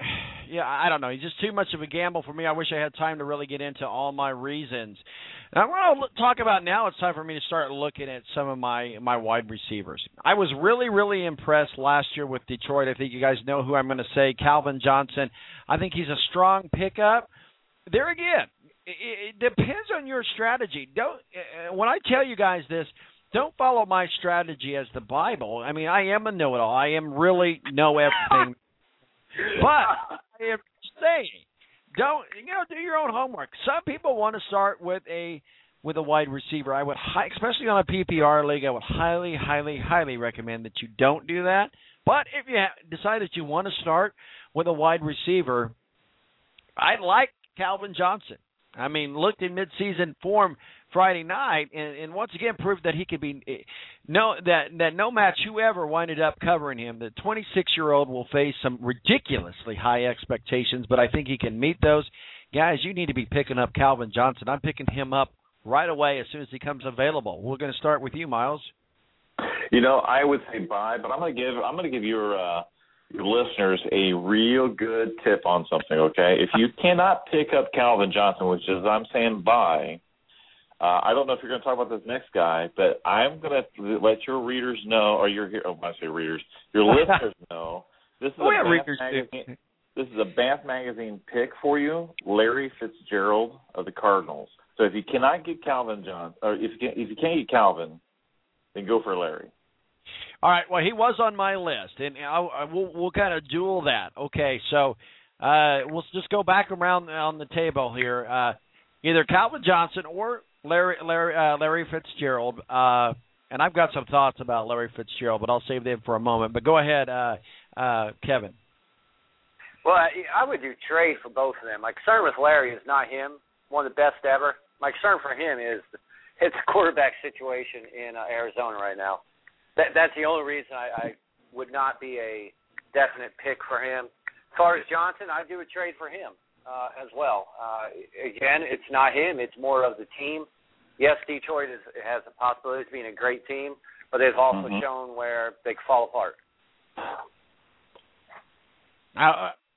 I don't know. He's just too much of a gamble for me. I wish I had time to really get into all my reasons. And I want to talk about now. It's time for me to start looking at some of my wide receivers. I was really, really impressed last year with Detroit. I think you guys know who I'm going to say, Calvin Johnson. I think he's a strong pickup. There again, it depends on your strategy. When I tell you guys this, don't follow my strategy as the Bible. I mean, I am a know-it-all. I am really know everything. But I am saying, do your own homework. Some people want to start with a wide receiver. I would, especially on a PPR league, I would highly, highly, highly recommend that you don't do that. But if you decide that you want to start with a wide receiver, I like Calvin Johnson. I mean, looked in midseason form Friday night, and once again proved that he could be that no match whoever winded up covering him. The 26-year-old will face some ridiculously high expectations, but I think he can meet those. Guys, you need to be picking up Calvin Johnson. I'm picking him up right away as soon as he comes available. We're going to start with you, Miles. I would say buy, but I'm going to give your listeners a real good tip on something, okay? If you cannot pick up Calvin Johnson, which is I'm saying buy, I don't know if you're going to talk about this next guy, but I'm going to let your readers know, or your listeners know, this is a Banff Magazine pick for you, Larry Fitzgerald of the Cardinals. So if you cannot get Calvin Johnson, or if you can't get Calvin, then go for Larry. All right. Well, he was on my list, and we'll kind of duel that. Okay, so we'll just go back around on the table here. Either Calvin Johnson or Larry Fitzgerald. And I've got some thoughts about Larry Fitzgerald, but I'll save them for a moment. But go ahead, Kevin. Well, I would do trade for both of them. My concern with Larry is not him, one of the best ever. My concern for him is it's a quarterback situation in Arizona right now. That's the only reason I would not be a definite pick for him. As far as Johnson, I'd do a trade for him as well. Again, it's not him. It's more of the team. Yes, Detroit has a possibility of being a great team, but they've also shown where they can fall apart.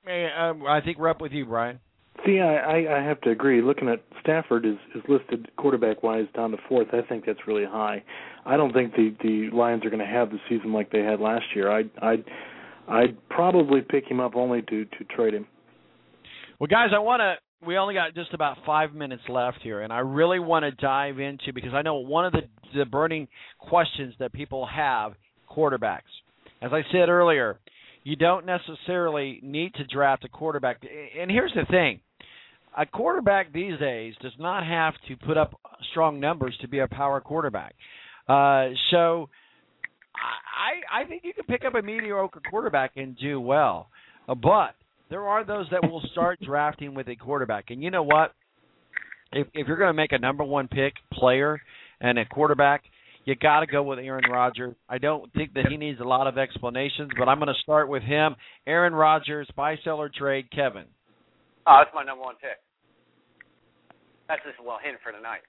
I think we're up with you, Brian. See, I have to agree. Looking at Stafford is listed quarterback-wise down to 4th. I think that's really high. I don't think the Lions are going to have the season like they had last year. I'd probably pick him up only to trade him. Well, guys, we only got just about 5 minutes left here, and I really want to dive into, because I know one of the burning questions that people have, quarterbacks. As I said earlier, you don't necessarily need to draft a quarterback. And here's the thing. A quarterback these days does not have to put up strong numbers to be a power quarterback. So I think you can pick up a mediocre quarterback and do well. But there are those that will start drafting with a quarterback. And you know what? If you're going to make a number one pick player and a quarterback, you got to go with Aaron Rodgers. I don't think that he needs a lot of explanations, but I'm going to start with him. Aaron Rodgers, buy, sell, or trade. Kevin. Oh, that's my number one pick. That's just a little hint for tonight.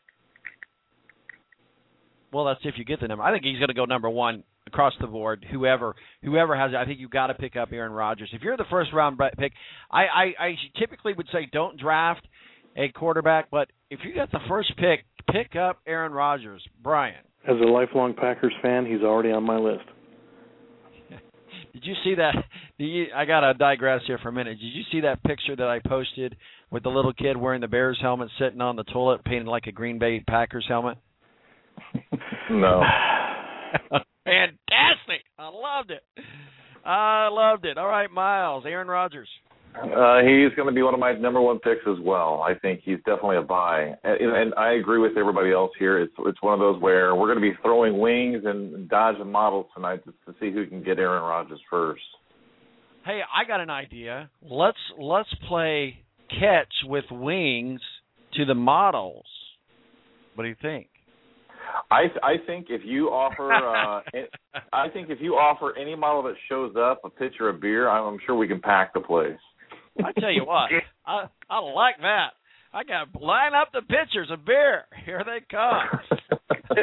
Well, that's if you get the number. I think he's going to go number one across the board. Whoever has it, I think you've got to pick up Aaron Rodgers. If you're the first-round pick, I typically would say don't draft a quarterback, but if you got the first pick up Aaron Rodgers. Brian. As a lifelong Packers fan, he's already on my list. Did you see that? I got to digress here for a minute. Did you see that picture that I posted with the little kid wearing the Bears helmet sitting on the toilet painted like a Green Bay Packers helmet? No. Fantastic. I loved it. All right, Miles, Aaron Rodgers. He's going to be one of my number one picks as well. I think he's definitely a buy. And I agree with everybody else here. It's one of those where we're going to be throwing wings and dodging models tonight to see who can get Aaron Rodgers first. Hey, I got an idea. Let's play catch with wings to the models. What do you think? I think if you offer any model that shows up a pitcher of beer, I'm sure we can pack the place. I tell you what, I like that. I got to line up the pitchers of beer. Here they come.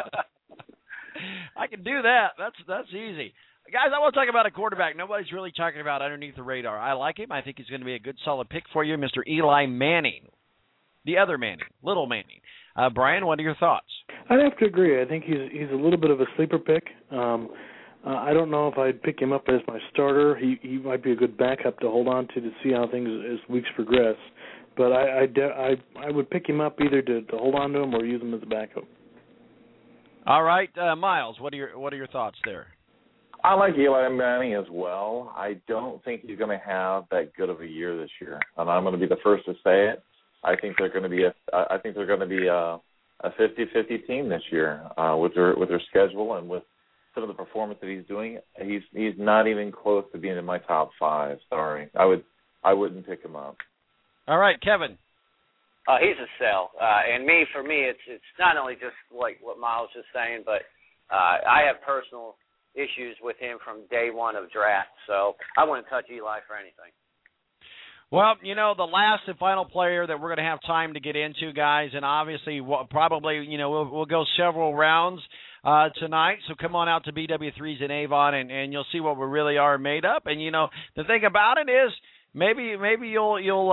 I can do that. That's easy. Guys, I want to talk about a quarterback nobody's really talking about underneath the radar. I like him. I think he's going to be a good, solid pick for you, Mr. Eli Manning. The other Manning, little Manning. Brian, what are your thoughts? I'd have to agree. I think he's a little bit of a sleeper pick. I don't know if I'd pick him up as my starter. He might be a good backup to hold on to see how things as weeks progress. But I would pick him up either to hold on to him or use him as a backup. All right, Miles, what are your thoughts there? I like Eli Manning as well. I don't think he's going to have that good of a year this year, and I'm going to be the first to say it. I think they're going to be a 50-50 team this year with their schedule and with some of the performance that he's doing. He's not even close to being in my top 5. Sorry, I wouldn't pick him up. All right, Kevin. He's a sell, and for me, it's not only just like what Miles was saying, but I have personal issues with him from day one of draft, so I wouldn't touch Eli for anything. Well, the last and final player that we're going to have time to get into, guys, and obviously probably, we'll go several rounds tonight. So come on out to BW3's in Avon, and you'll see what we really are made up. And the thing about it is, maybe you'll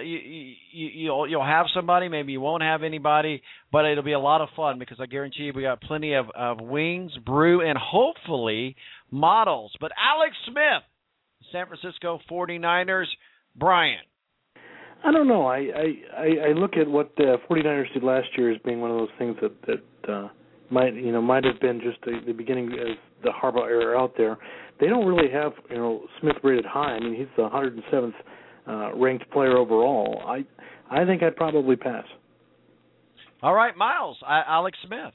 have somebody, maybe you won't have anybody, but it'll be a lot of fun because I guarantee you we got plenty of wings, brew, and hopefully models. But Alex Smith, San Francisco 49ers. Brian. I don't know. I look at what the 49ers did last year as being one of those things that might have been just the beginning as the Harbaugh era out there. They don't really have Smith rated high. I mean, he's the 107th ranked player overall. I think I'd probably pass. All right, Miles. Alex Smith.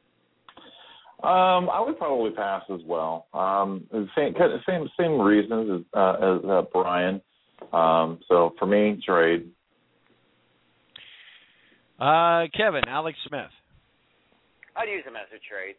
I would probably pass as well. Same reasons as Brian. So for me, trade. Kevin, Alex Smith. I'd use him as a trade.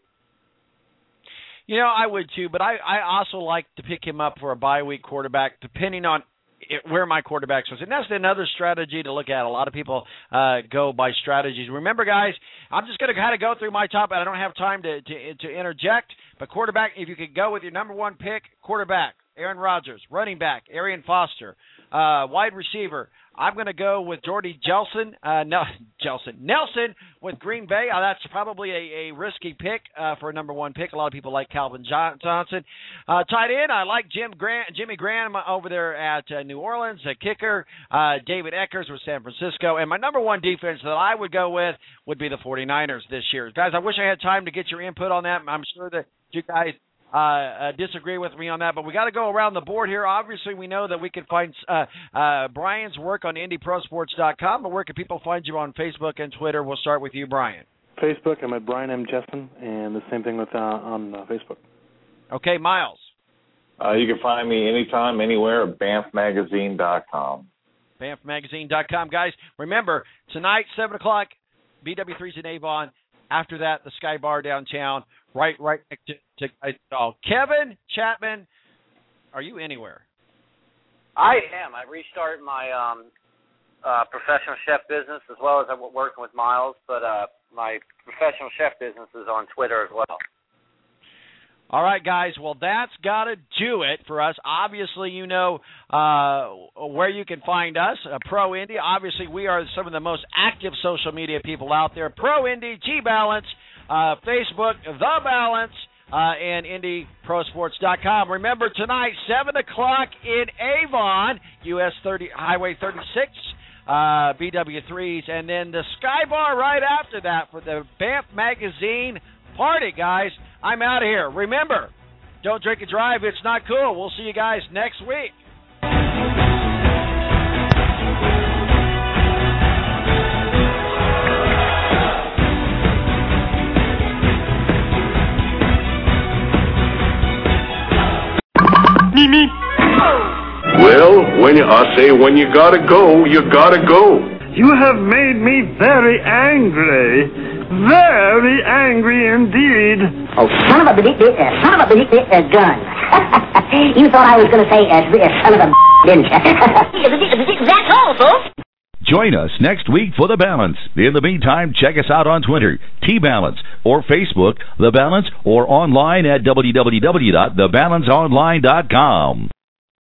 I would too, but I also like to pick him up for a bye week quarterback, depending on where my quarterbacks was. And that's another strategy to look at. A lot of people go by strategies. Remember, guys, I'm just going to kind of go through my top, and I don't have time to interject. But quarterback, if you could go with your number one pick, quarterback, Aaron Rodgers. Running back, Arian Foster. Wide receiver, I'm going to go with Jordy Nelson with Green Bay. That's probably a risky pick for a number one pick. A lot of people like Calvin Johnson. Tight end, I like Jimmy Graham over there at New Orleans. Kicker, David Eckers with San Francisco. And my number one defense that I would go with would be the 49ers this year. Guys, I wish I had time to get your input on that. I'm sure that you guys disagree with me on that, but we got to go around the board here. Obviously, we know that we can find Brian's work on IndyProSports.com, but where can people find you on Facebook and Twitter? We'll start with you, Brian. Facebook, I'm at Brian M. Jessen, and the same thing with on Facebook. Okay, Miles. You can find me anytime, anywhere at BanffMagazine.com. BanffMagazine.com. Guys, remember, tonight, 7 o'clock, BW3's in Avon. After that, the Sky Bar downtown, right next to Kevin Chapman, are you anywhere? I am. I restarted my professional chef business as well as I'm working with Miles, but my professional chef business is on Twitter as well. All right, guys. Well, that's got to do it for us. Obviously, you know where you can find us, Pro Indy. Obviously, we are some of the most active social media people out there. Pro Indy, G-Balance, Facebook, The Balance, and IndyProSports.com. Remember, tonight, 7 o'clock in Avon, US 30, Highway 36, BW3s, and then the Sky Bar right after that for the Banff Magazine party, guys. I'm out of here. Remember, don't drink and drive. It's not cool. We'll see you guys next week. Well, when you gotta go, you gotta go. You have made me very angry. Very angry indeed. Oh, son of a gun. You thought I was going to say son of a didn't you? That's all, folks. Join us next week for The Balance. In the meantime, check us out on Twitter, T-Balance, or Facebook, The Balance, or online at www.thebalanceonline.com.